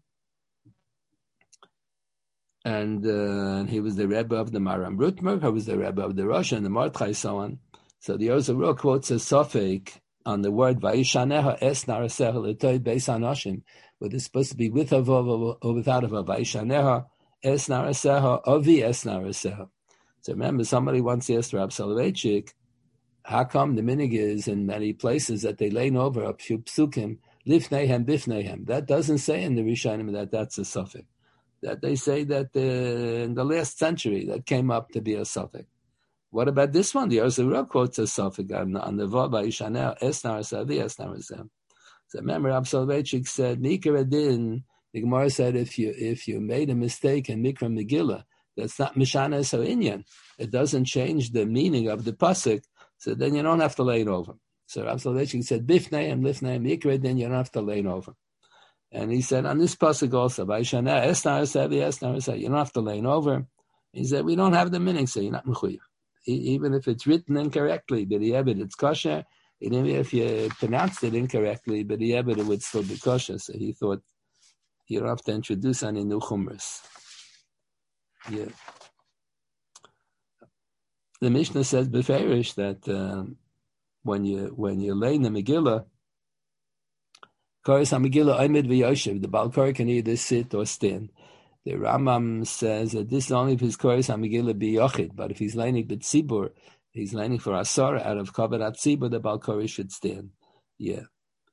Speaker 1: And uh, he was the Rebbe of the Maharam Rutenberg, who was the Rebbe of the Rosh and the Mordechai, so on. So the Yerzarua quotes a suffix on the word Vayishaneha es narasecha l'toy beis anoshim, whether it's supposed to be with a vav or without a vav. Vayishaneha es naraseha avi es naraseha. So remember, somebody once asked Rab Soloveitchik, how come the minig is in many places that they lay over a few psukim lifneihem bifneihem? That doesn't say in the Rishonim that that's a suffix. That they say that uh, in the last century that came up to be a suffix. What about this one? The Yerzarua quotes a suffix on, on the vav Vayishaneha es naraseha avi es naraseha. So remember, Rab Soloveitchik said, Mikra Adin, the Gemara said, if you if you made a mistake in Mikra Megillah, that's not Mishana So'inyan. It doesn't change the meaning of the pasuk, so then you don't have to lay it over. So Rab Soloveitchik said, Bifneim, Lifneim, Mikra Adin, you don't have to lay it over. And he said, on this pasuk also, Vayishaneha es naraseha avi es naraseha, you don't have to lay it over. He said, we don't have the meaning, so you're not mechuyev. Even if it's written incorrectly, but the Ebed, it's kosher. Even if you pronounced it incorrectly, but the Ebed would still be kosher. So he thought you don't have to introduce any new chumras. Yeah. The Mishnah says beferish that um, when you when you lay in the Megillah, Koros HaMegillah Omed v'Yoshev, the Baal Korah can either sit or stand. The Rambam says that this is only if his Koros HaMegillah be yochid, but if he's laying b'tzibur, he's laying for Asara out of Kavod HaTzibur, the Baal Korah should stand. Yeah.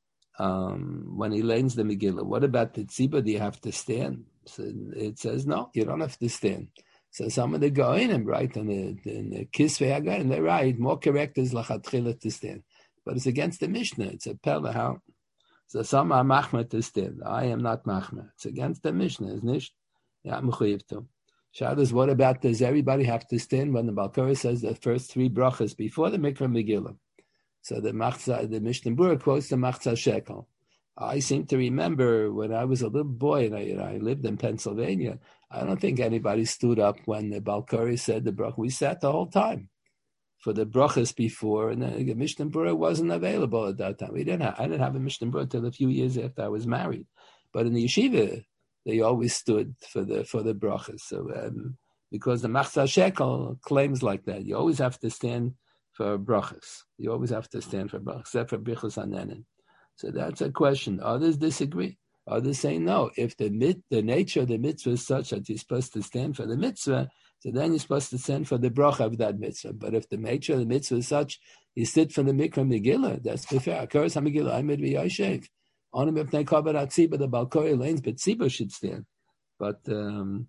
Speaker 1: Um, when he lays the Megillah, what about the Tzibur? Do you have to stand? So it says, no, you don't have to stand. So some of the Goinim, right, and the, in the Kisvei HaGoinim, they write, more correct is Lachatchila to stand. But it's against the Mishnah. It's a Pella, how? So some are Machma to stand. I am not Machma. It's against the Mishnah, isn't it? Yeah, I'm Mechuyev too. Shadows, what about, does everybody have to stand when the Baal Korah says the first three brachas before the Mikra Megillah? So the Machzah, the Mishnah Berurah quotes the Machzah Shekel. I seem to remember when I was a little boy and I, and I lived in Pennsylvania, I don't think anybody stood up when the Baal Korah said the brach. We sat the whole time for the brachas before, and the Mishnah Berurah wasn't available at that time. We didn't have, I didn't have a Mishnah Berurah till a few years after I was married. But in the yeshiva, they always stood for the for the brachas. So um, because the Machzah Shekel claims like that, you always have to stand for brachas. You always have to stand for brachas, except for Birchos Hanenin. So that's a question. Others disagree. Others say no. If the mit, the nature of the mitzvah is such that you're supposed to stand for the mitzvah, so then you're supposed to stand for the bracha of that mitzvah. But if the nature of the mitzvah is such, you sit for the Mikra Megillah, that's fair. Koros HaMegillah, Omed v'Yoshev. On him if they cover that tzibur, the Baal Korah lanes, but tzibur should stand. But um,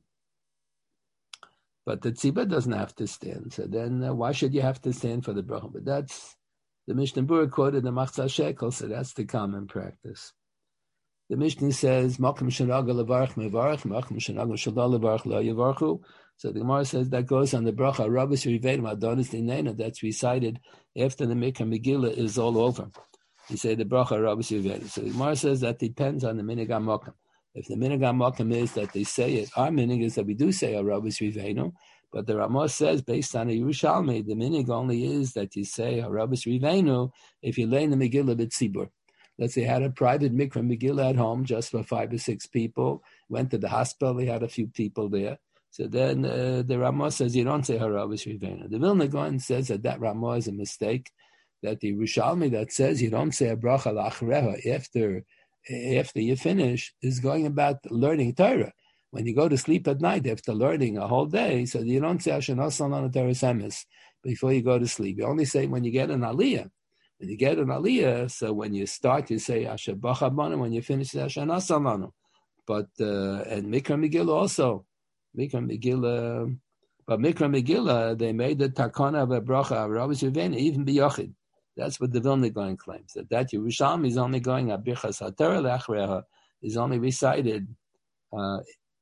Speaker 1: but the tzibur doesn't have to stand. So then uh, why should you have to stand for the bracha? But that's the Mishnah Berurah quoted the Machzah Shekel, so that's the common practice. The Mishnah says, Makom shenaga levarach mevarach, Makom shenaga shadal levarach lo yavarchu. So the Gemara says that goes on the bracha, Rabbis Rivedim Adonis Dinena, that's recited after the Mikra Megillah is all over. You say the bracha Rabbis Rivedim. So the Gemara says that depends on the minig HaMokem. If the minig HaMokem is that they say it, our minig is that we do say a Rabbis Rivedim, but the Ramah says, based on a Yerushalmi, the minig only is that you say a Rabbis Rivedim if you lay in the Megillah b'tzibur. Let's say you had a private Mikra Megillah at home just for five or six people, went to the hospital, they had a few people there. So then uh, the Ramah says you don't say Harabbis Rivena. The Vilna Gaon says that that Ramah is a mistake, that the Rishalmi that says you don't say a bracha l'achreha after, after you finish is going about learning Torah. When you go to sleep at night after learning a whole day, so you don't say Asher Nasan on a Torah Semes before you go to sleep. You only say when you get an Aliyah. When you get an Aliyah, so when you start, you say Asher Bacha Bana, when you finish, Asher Nasan Lanu. But, uh, and Mikra Megillah also. Mikra Megillah, but Mikra Megillah, they made the takana of a bracha, Rabbis Rivena, even b'yochid. That's what the Vilna Gaon claims, that that Yerushalmi is only going, Birchas HaTorah le'achreha, is only recited uh,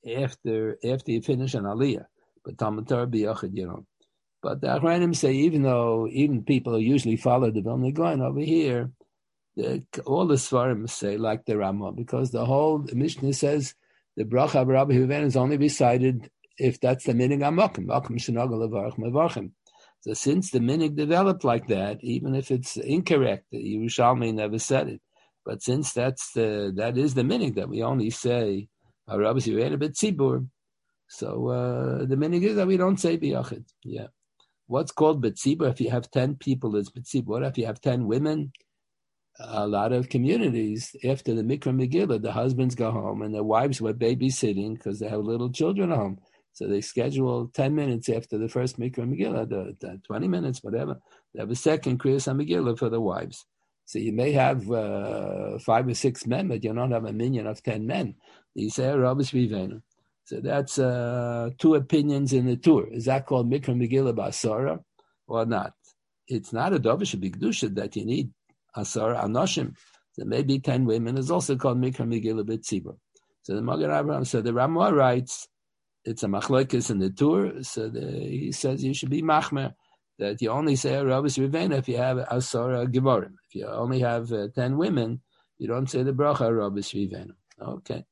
Speaker 1: after after you finish an aliyah. But Talmud Torah biyachid, you know. But the Achronim say, even though even people who usually follow the Vilna Gaon over here, the, all the Svarim say like the Ramah, because the whole the Mishnah says the bracha of Rabbi Huven is only recited if that's the minig amakim, makim shenagel levarach mevarchim. So since the minig developed like that, even if it's incorrect, the Yerushalmi never said it. But since that's the that is the minig that we only say Rabbi Huven b'tzibur, so uh, the minig is that we don't say biyachid. Yeah. What's called betzibur? If you have ten people, it's betzibur. What if you have ten women? A lot of communities, after the Mikra Megillah, the husbands go home and their wives were babysitting because they have little children at home. So they schedule ten minutes after the first Mikra Megillah, the, the twenty minutes, whatever. They have a second Kriyas HaMegillah for the wives. So you may have uh, five or six men, but you don't have a minyan of ten men. You say, Rabbi Shvivenu. So that's uh, two opinions in the tour. Is that called Mikra Megillah Basara or not? It's not a Dovish Bigdusha that you need Asara Anoshim. So maybe ten women is also called Mikra Megillah B'tzibur. So the Magen Avraham, so the Ramah writes, it's a machlokes in the tour. So the, he says you should be machmer, that you only say Rabbi Rivena if you have Asara Gevorim. If you only have uh, ten women, you don't say the bracha Rabbi Rivena. Okay.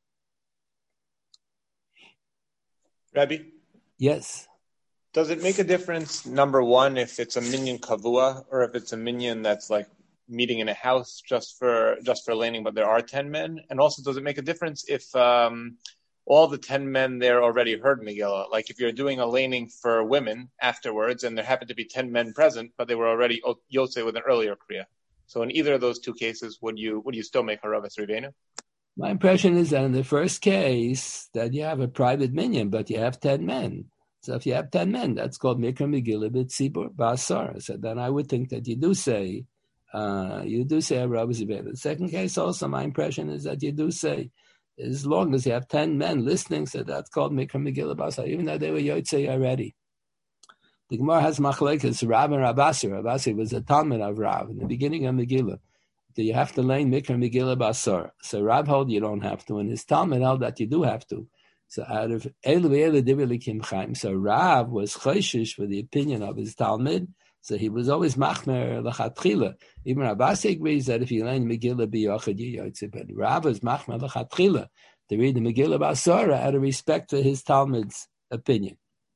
Speaker 2: Rabbi?
Speaker 1: Yes.
Speaker 2: Does it make a difference, number one, if it's a minyan kavua or if it's a minyan that's like meeting in a house just for just for laning, but there are ten men? And also, does it make a difference if um, all the ten men there already heard Megillah? Like if you're doing a laning for women afterwards and there happen to be ten men present, but they were already Yotze with an earlier Kriya. So in either of those two cases, would you would you still make Haravas Rivenu?
Speaker 1: My impression is that in the first case, that you have a private minyan, but you have ten men. So if you have ten men, that's called Mikra Megillah B'tzibur Ba'asar. So then I would think that you do say, uh, you do say a Rabbi Zivela. The second case also, my impression is that you do say, as long as you have ten men listening, so that's called Mikra Megillah Ba'asar, even though they were Yotzei already. The Gemara has machlekes Rav and Rabasi. Rabasi was a Talmud of Rav in the beginning of Megillah. Do you have to lay Mikra Megillah Ba'asar? So Rav held you don't have to, and his Talmud held that you do have to. So out of Elu Elu Divilikim Chaim, so Rav was choishish for the opinion of his Talmud. So he was always machmer lachatchila. Even Rabasi agrees that if you learn Megillah biyachid yiyotze, but Rav was machmer lachatchila to read the Megillah Ba'asara out of respect for his Talmud's opinion.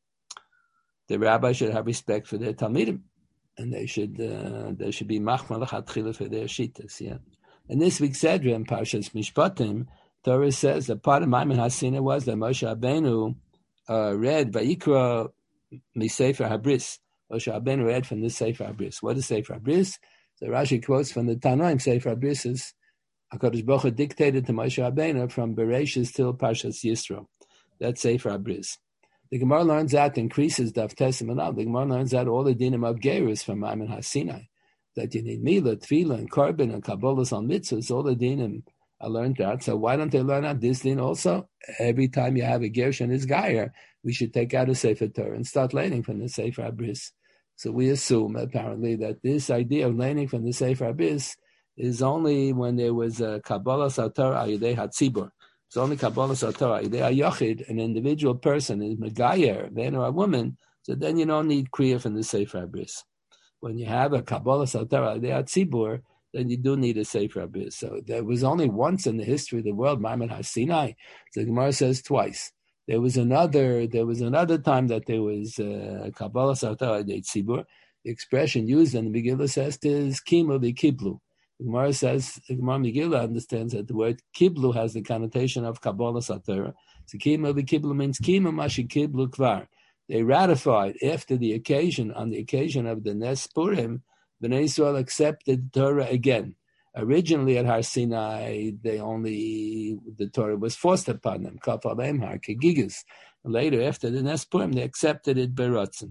Speaker 1: The rabbi should have respect for their Talmidim, and they should uh, they should be machmer lachatchila for their shittas. Yeah. And this week's Sedra in Parshas Mishpatim, Torah says that part of Maimon Hasina was that Moshe Rabbeinu uh, read Vayikra Misefer Habris. Moshe Rabbeinu read from the Sefer Habris. What is Sefer Habris? So Rashi quotes from the Tanoim. Sefer Habris is HaKadosh Baruch Hu dictated to Moshe Rabbeinu from Bereshis till Parshas Yisro. That's Sefer Habris. The Gemara learns that increases Daf Tessim and all. The Gemara learns that all the dinim of Gerus from Maimon Hasinai, that you need Mila, Tefillah, and Korban, and Kabbalas on mitzvahs, all the dinim. I learned that. So why don't they learn out this din also? Every time you have a Gersh and his Gayer, we should take out a Sefer Torah and start learning from the Sefer Habris. So we assume, apparently, that this idea of learning from the Sefer Habris is only when there was a Kabbalah Satorah Ayidei Hatzibur. It's only Kabbalah Satorah Ayidei HaYachid, an individual person is Megayer, man or a woman, so then you don't need Kriya from the Sefer Habris. When you have a Kabbalah Satorah Ayidei Hatzibur, then you do need a Sefer Habris. So there was only once in the history of the world, Maimon HaSinai. So the Gemara says twice. There was another. There was another time that there was uh, Kabbalah Satorah Ayidei Tzibur. The expression used in the Megillah says is Kimu v'Kiblu. The Gemara says the Gemara Megillah understands that the word Kiblu has the connotation of Kabbalah Satorah. So Kimu v'Kiblu means Kimu Mashi Kiblu Kvar. They ratified after the occasion, on the occasion of the Nes Purim, Bnei Yisrael accepted the Torah again. Originally at Har Sinai, they only, the Torah was forced upon them. Kaf Aleim Har Kegigas. Later, after the Nes Purim, they accepted it beratzon.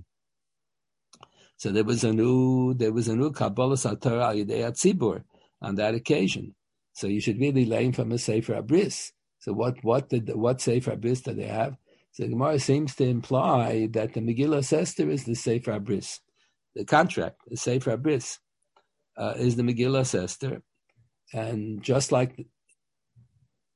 Speaker 1: So there was a new, there was a new Kabbalah Satorah Ayidei Hatzibur on that occasion. So you should really learn from a Sefer Habris. So what, what did, what Sefer Habris did they have? So the Gemara seems to imply that the Megillah Esther is the Sefer Habris. The contract, the Sefer Habris, uh, is the Megillah Esther. And just like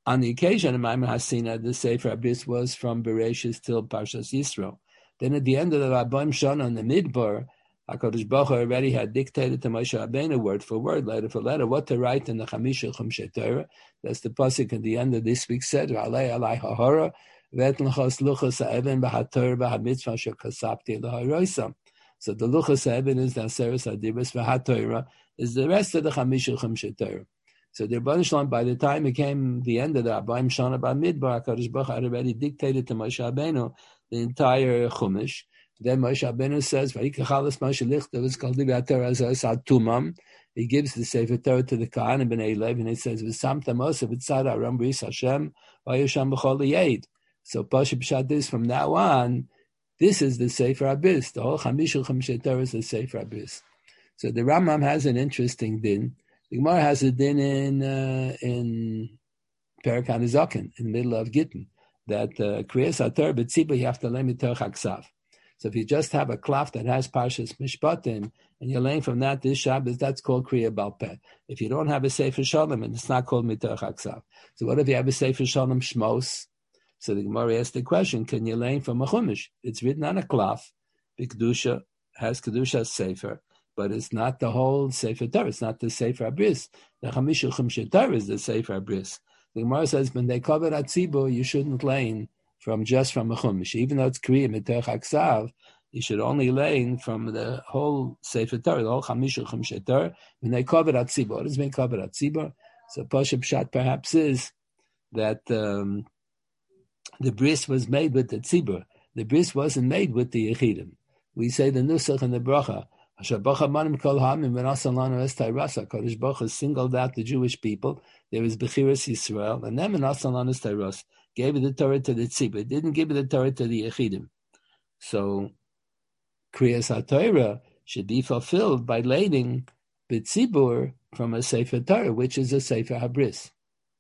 Speaker 1: On the occasion of Maimon Hasina, the Sefer Abris was from Bereshis till Parshas Yisro. Then at the end of the Rabban Shana on the Midbar, HaKadosh Baruch Hu already had dictated to Moshe Rabbeinu word for word, letter for letter, what to write in the Chamisha Chumshe Torah. That's the pasuk at the end of this week's Seder. Alei alai hahara, v'et l'chos luchos ha'eben b'hatorah b'hamitzvah shekasapti l'haroisam. So the luchos ha'eben is the Aseres HaDibros, v'hatorah is the rest of the Chamisha Chumshe Torah. So the Rebbeinu Shalom, by the time it came the end of the Abayim Shana Bamidbar, HaKadosh Baruch Hu had already dictated to Moshe Rabbeinu the entire Chumash. Then Moshe Rabbeinu says, "Vayikachalas Moshe lichter was called the Torah as Tumam." He gives the Sefer Torah to the Kohanim Bnei Levi, and it says, "V'samta Moshe v'tzad Aram b'ris Hashem v'yisham b'chol yed." So Pashup Pshat is from now on, this is the Sefer Abris. The whole Chamishul Chamshe Torah is the Sefer Abris. So the Rambam has an interesting din. The Gemara has a din in uh, in Perek HaNezaken, in the middle of Gittin, that Kriyas HaTorah b'tzibur you have to learn mitoch haksav. So if you just have a klaf that has Parshas Mishpatim, and you're laying from that this Shabbos, that's called Kriya Bal Peh. If you don't have a Sefer Shalom, and it's not called Mitoch HaKsav. So what if you have a Sefer Shalom Shmos? So the Gemara asks the question, can you lay from a Chumash? It's written on a klaf, Kedusha has Kedusha Sefer, but it's not the whole Sefer Torah. It's not the Sefer Abris. The Chamishul Chumshe Torah is the Sefer Abris. The Gemara says, when they cover at Tzibur, you shouldn't lay from just from a chumash, even though it's kriya mitoch haksav, you should only lay from the whole Sefer Torah, the whole Chamishul Chumshe Torah, when they cover at tzibur. What does mean cover at tzibur? So Pashup Pshat perhaps is that um, the bris was made with the tzibur. The bris wasn't made with the yechidim. We say the nusach and the bracha. Kodesh Baruch Hu singled out the Jewish people. There was Bechiras Yisrael, and then Menasalan is Tairas. Gave the Torah to the tzibur, didn't give the Torah to the yechidim. So Kriyas HaTorah should be fulfilled by laying b'tzibur from a Sefer Torah, which is a Sefer Habris.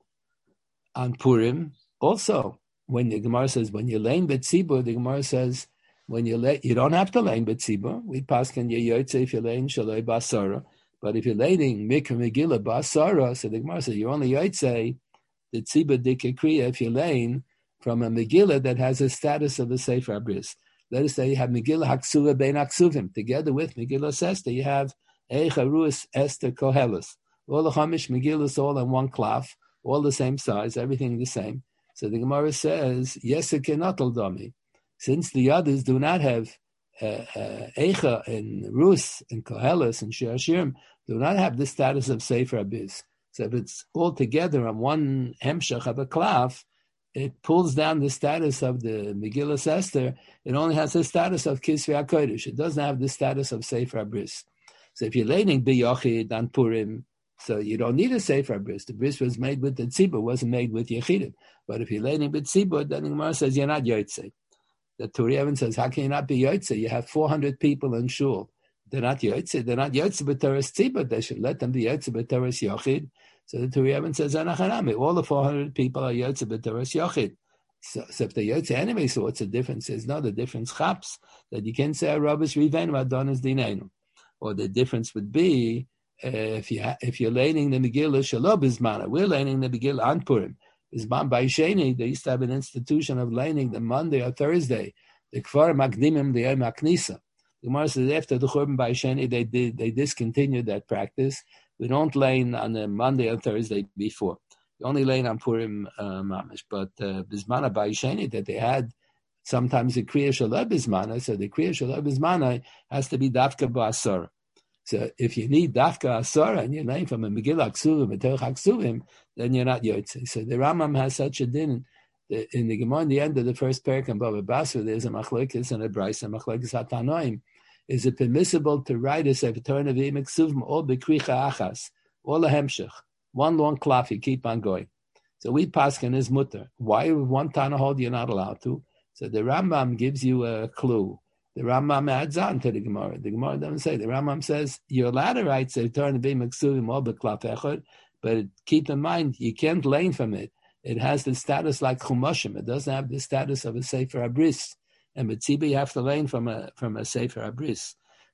Speaker 1: On Purim, also, when the Gemara says, when you're laying b'tzibur, the Gemara says, when you lay, you don't have to lay b'tzibur. We pass can you yotze if you're laying shaloi basara. But if you're laying mikra megillah basara, so the Gemara says, you only yotze the tzibur dikakriya if you're laying from a Megillah that has a status of a Sefer Abris. Let us say you have Megillah Haksuva Bein Aksuvim. Together with Megillah Esther, you have Eicha Ruas Esther Koheles. All the Chamish Megillahs all in one klaf, all the same size, everything the same. So the Gemara says, yes, it cannot domi. Since the others do not have uh, uh, Eicha and Rus and Koheles and Shir Hashirim, do not have the status of Sefer Abris. So if it's all together on one hemshach of a klaf, it pulls down the status of the Megillah Esther. It only has the status of Kisvei HaKodesh. It doesn't have the status of Sefer Abris. So if you're laying B'Yochid on Purim, so you don't need a Sefer Abris. The bris was made with the tzibur, wasn't made with Yechidim. But if you're laying b'tzibur, then the Gemara says you're not Yotze. The Turi Even says, how can you not be Yotze? You have four hundred people in shul. They're not Yotze. They're not Yotze b'Teres tzibur. They should let them be Yotze b'Teres Yochid. So the Turi Even says, Anachanami, all the four hundred people are Yotze b'Teres Yochid. So, so if they're Yotze anyway, so what's the difference? There's no, the difference chaps, that you can say, Rabbis Rivenu Adonis Dinenu. Or the difference would be, uh, if, you ha- if you're laying the Megillah Shalom Bizmana, we're laying the Megillah on Purim. Bizman Baisheni, they used to have an institution of laying the Monday or Thursday, the Kfar Magdimim, the Yom HaKnisa. The Gemara says after the Churban Baisheni, they did, they discontinued that practice. We don't lay on the Monday or Thursday before. We only lay on Purim uh, Mamish. But Bizmana Baisheni that they had, sometimes the Kriya Shalom Bizmana, so the Kriya Shalom Bizmana has to be Dafka Ba'asar. So if you need Dafka Asara and you're laying from a Megillah Ksuvim, a Terech Ksuvim, then you're not Yotze. So the Rambam has such a din. In the Gemara, in the end of the first parak in Bava Basra, there's a Machlokes and a Brisa, a Machlokes HaTanoim. Is it permissible to write a Sefer Torah Nevi'im Ksuvim or Bekricha Achas, or Lahemshech, one long klaf, you keep on going. So we paskin is mutter. Why would one Tana hold you're not allowed to? So the Rambam gives you a clue. The Rambam adds on to the Gemara. The Gemara doesn't say. The Rambam says you're allowed to write Sefer Torah Nevi'im Ksuvim or Beklaf Echad, but keep in mind you can't learn from it. It has the status like Chumashim. It doesn't have the status of a Sefer Abris. And B'tziba you have to learn from a from a Sefer Abris.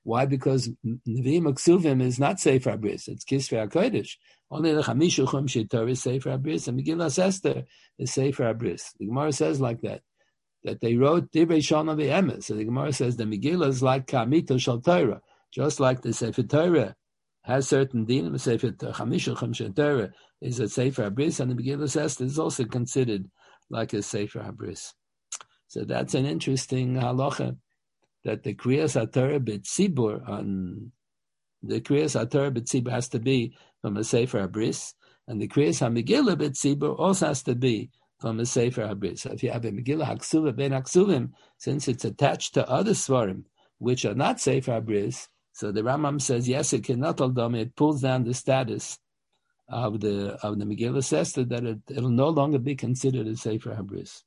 Speaker 1: Why? Because Nevi'im Aksuvim is not Sefer HaBris. It's Kisvei HaKodesh. Only the Chamishu Chum Shei is Sefer HaBris, and Megillas Esther is Sefer HaBris. The Gemara says like that, that they wrote Divrei Shana V'Emes. So the Gemara says the Megillah is like Kamita Shal Torah, just like the Sefer Torah has certain dinim. The Sefer Chamishu Chum Shei Torah is a Sefer HaBris, and the Megillas Esther is also considered like a Sefer HaBris. So that's an interesting halacha, that the Kriyas HaTorah B'Tzibur, on the Kriyas HaTorah B'Tzibur has to be from a Sefer HaBris, and the Kriyas HaMegillah B'Tzibur also has to be from a Sefer HaBris. So if you have a Megillah HaKsuva Ben HaKsuvim, since it's attached to other Svarim, which are not Sefer HaBris, so the Rambam says, yes, it cannot aldom, it pulls down the status of the of the Megillah Esther, that it, it'll no longer be considered a Sefer HaBris.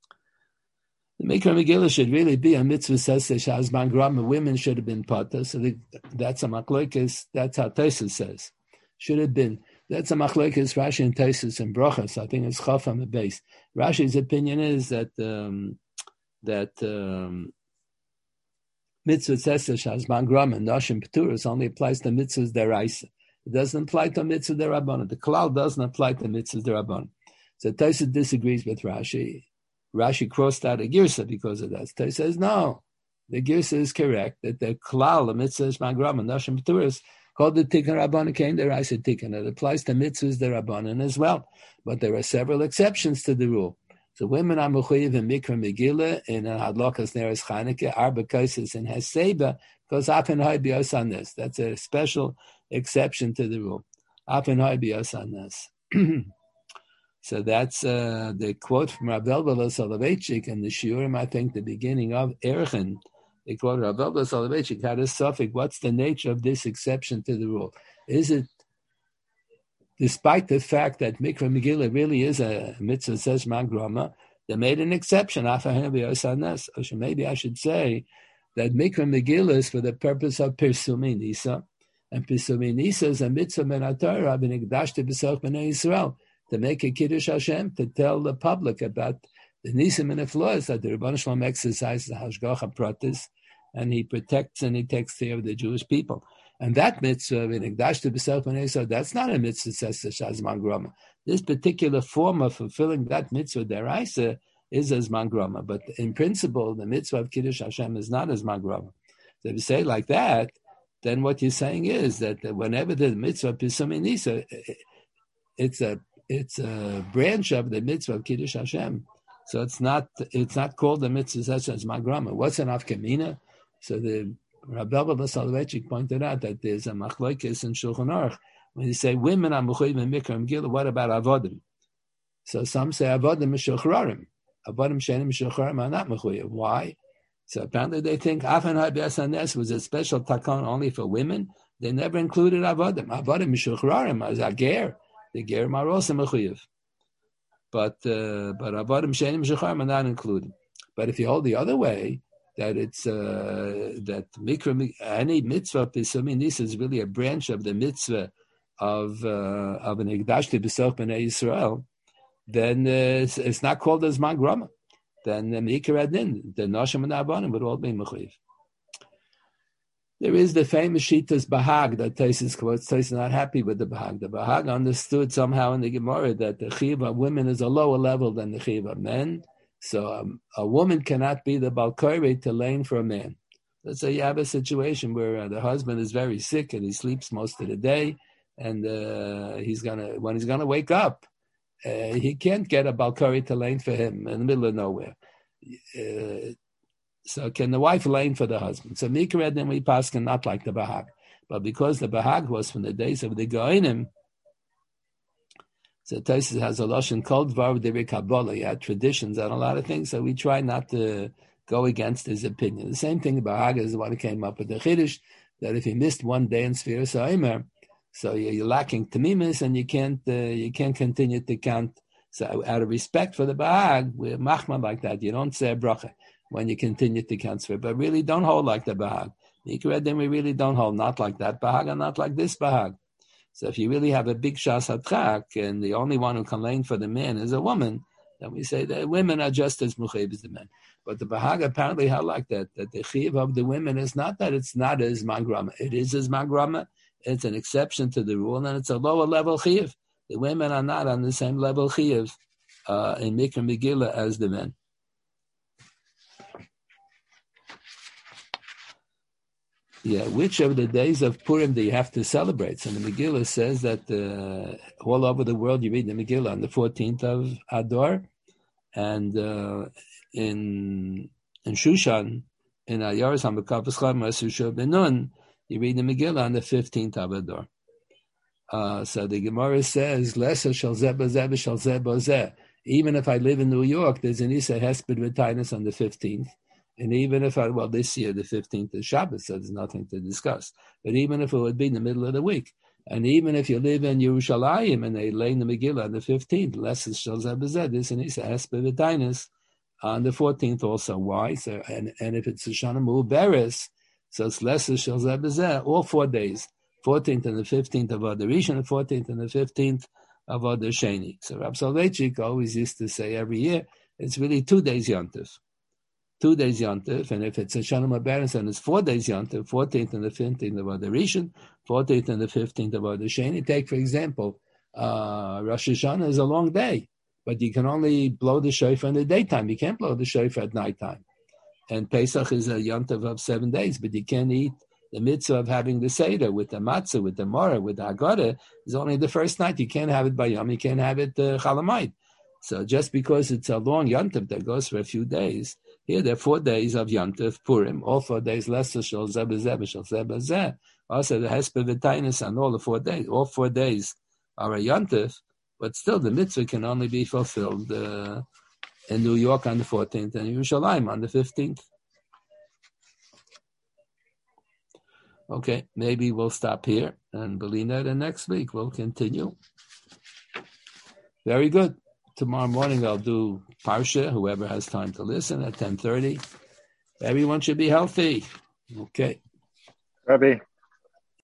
Speaker 1: The Mikra Megillah should really be a mitzvah says Shazman Grama. Women should have been pata. So the, that's a machlokes. That's how Tosfos says. Should have been. That's a machlokes Rashi and Tosfos and Brochas. I think it's Chaf on the base. Rashi's opinion is that um, that um, mitzvah says Shazman Grama and Nashim Peturas only applies to mitzvahs deraisa. It doesn't apply to mitzvah derabbanan. The klal doesn't apply to mitzvahs derabbanan. So Tosfos disagrees with Rashi. Rashi crossed out a girsa because of that. So he says, no, the girsa is correct, that the klal, the mitzvahs, mangram, and nashim peturas, called the tikkun rabbanan, came the raisa tikkun. It applies to mitzvahs, the rabbanan as well. But there are several exceptions to the rule. So women are mechuyev in mikra megillah, in hadlokas neres chanukah, arba kaisis, and haseba, because afen hay bios on this. That's a special exception to the rule. Afen hay bios on this. So that's uh, the quote from Rav Elbel Soloveitchik and the Shiurim, I think, the beginning of Erchen. They quote Rav Elbel Soloveitchik had a suffix. What's the nature of this exception to the rule? Is it, despite the fact that Mikra Megillah really is a mitzvah says Mangrama, they made an exception. Or maybe I should say that Mikra Megillah is for the purpose of Pirsumi Nisa, and Pirsumi Nisa is a mitzvah men HaTorah b'nigdashte b'soch b'nei Yisrael, to make a Kiddush Hashem, to tell the public about the nisim and the flaws that the Rebbeinu Shalom exercises the Hashgacha Pratis, and he protects and he takes care of the Jewish people. And that mitzvah, that's not a mitzvah, says the Shazman Grama. This particular form of fulfilling that mitzvah deraisa is as mangrama. But in principle, the mitzvah of Kiddush Hashem is not as mangrama. So if you say it like that, then what you're saying is that whenever the mitzvah of Pisum Nisa, it's a It's a branch of the mitzvah of Kiddush Hashem, so it's not it's not called the mitzvah such as Magrama. What's an afkamina? So the Rabbi Elbel Soloveitchik pointed out that there's a machlokes in Shulchan Aruch when you say women are mechuyev in mikra megillah. What about avodim? So some say avodim mishuchrarim, avodim shenim mishuchrarim are not mechuyev. Why? So apparently they think Afan HaBesanes was a special takon only for women. They never included avodim. Avodim mishuchrarim as a ger. The Gerim are also mechuyev, but uh, but avodim shenim shecharim are not included. But if you hold the other way, that it's uh, that mikra any mitzvah pisumi nisa is really a branch of the mitzvah of uh, of an igdashti b'soch b'nei Yisrael, then uh, it's, it's not called as mangrama. Then the mikra adin, the nashim and avodim would all be mechuyev. There is the famous Shitas Bahag that Tosfos quotes. Tosfos is not happy with the Bahag. The Bahag understood somehow in the Gemara that the Chiv of women is a lower level than the Chiv of men. So um, a woman cannot be the Balkari to lane for a man. Let's say you have a situation where uh, the husband is very sick and he sleeps most of the day, and uh, he's gonna when he's gonna wake up, uh, he can't get a Balkari to lane for him in the middle of nowhere. Uh, So can the wife lane for the husband? So Mikra then we paskin not like the Bahag. But because the Bahag was from the days of the Goinim, so Tosfos has a Lashon called Dvar Divrei Kabbalah. He had traditions and a lot of things, so we try not to go against his opinion. The same thing, Bahag is the one who came up with the Chiddush, that if you missed one day in Sfiras HaOmer, so you're lacking Tamimis and you can't uh, you can't continue to count. So out of respect for the Bahag, we're machma like that. You don't say a bracha when you continue to count Sfir, but really don't hold like the Bahag. Then we really don't hold, not like that Bahag and not like this Bahag. So if you really have a big Shas HaTchak and the only one who can lane for the man is a woman, then we say that women are just as mechuyev as the men. But the Bahag apparently held like that, that the chiyuv of the women is not that it's not as mangrama. It is as mangrama. It's an exception to the rule, and it's a lower level chiyuv. The women are not on the same level chiyuv uh, in Mikra Megillah as the men. Yeah, which of the days of Purim do you have to celebrate? So the Megillah says that uh, all over the world you read the Megillah on the fourteenth of Adar, and uh, in in Shushan, in Ayaris HaMekapos Chama Susha Benun, you read the Megillah on the fifteenth of Adar. Uh, so the Gemara says, Lesser shall zeh b'zeh shall zeh b'zeh. Even if I live in New York, there's an Isa Hesped V'Tainus on the fifteenth. And even if I, well, this year, the fifteenth is Shabbos, so there's nothing to discuss. But even if it would be in the middle of the week, and even if you live in Yerushalayim and they lay in the Megillah on the fifteenth, Lesser shall zeh b'zeh, there's an Isa Hesped V'Tainus on the fourteenth also. Why? So, and, and if it's Shoshana Mu'beres, so it's Lesser shall zeh b'zeh, all four days. fourteenth and the fifteenth of Adar Rishon, and fourteenth and the fifteenth of Adar Sheni. So Rab Soloveitchik always used to say every year, it's really two days Yontif. Two days Yontif, and if it's a Shana Mu'beres, and it's four days Yontif, fourteenth and the fifteenth of Adar Rishon, fourteenth and the fifteenth of Adar Sheni. Take, for example, uh, Rosh Hashanah is a long day, but you can only blow the shofar in the daytime. You can't blow the shofar at nighttime. And Pesach is a Yontif of seven days, but you can't eat. The mitzvah of having the Seder with the matzah, with the Mora, with the Haggadah is only the first night. You can't have it by Yom, you can't have it uh, Chalamayit. So just because it's a long Yontif that goes for a few days, here there are four days of Yontif, Purim, all four days, Lesser Shal Zeh B'Zeh, Shal Zeh B'Zeh, also the Hesped V'Tainus on all the four days. All four days are a Yontif, but still the mitzvah can only be fulfilled uh, in New York on the fourteenth and Yerushalayim on the fifteenth. Okay, maybe we'll stop here, and Belina, the next week we'll continue. Very good. Tomorrow morning I'll do Parsha, whoever has time to listen, at ten thirty. Everyone should be healthy. Okay.
Speaker 3: Rabbi.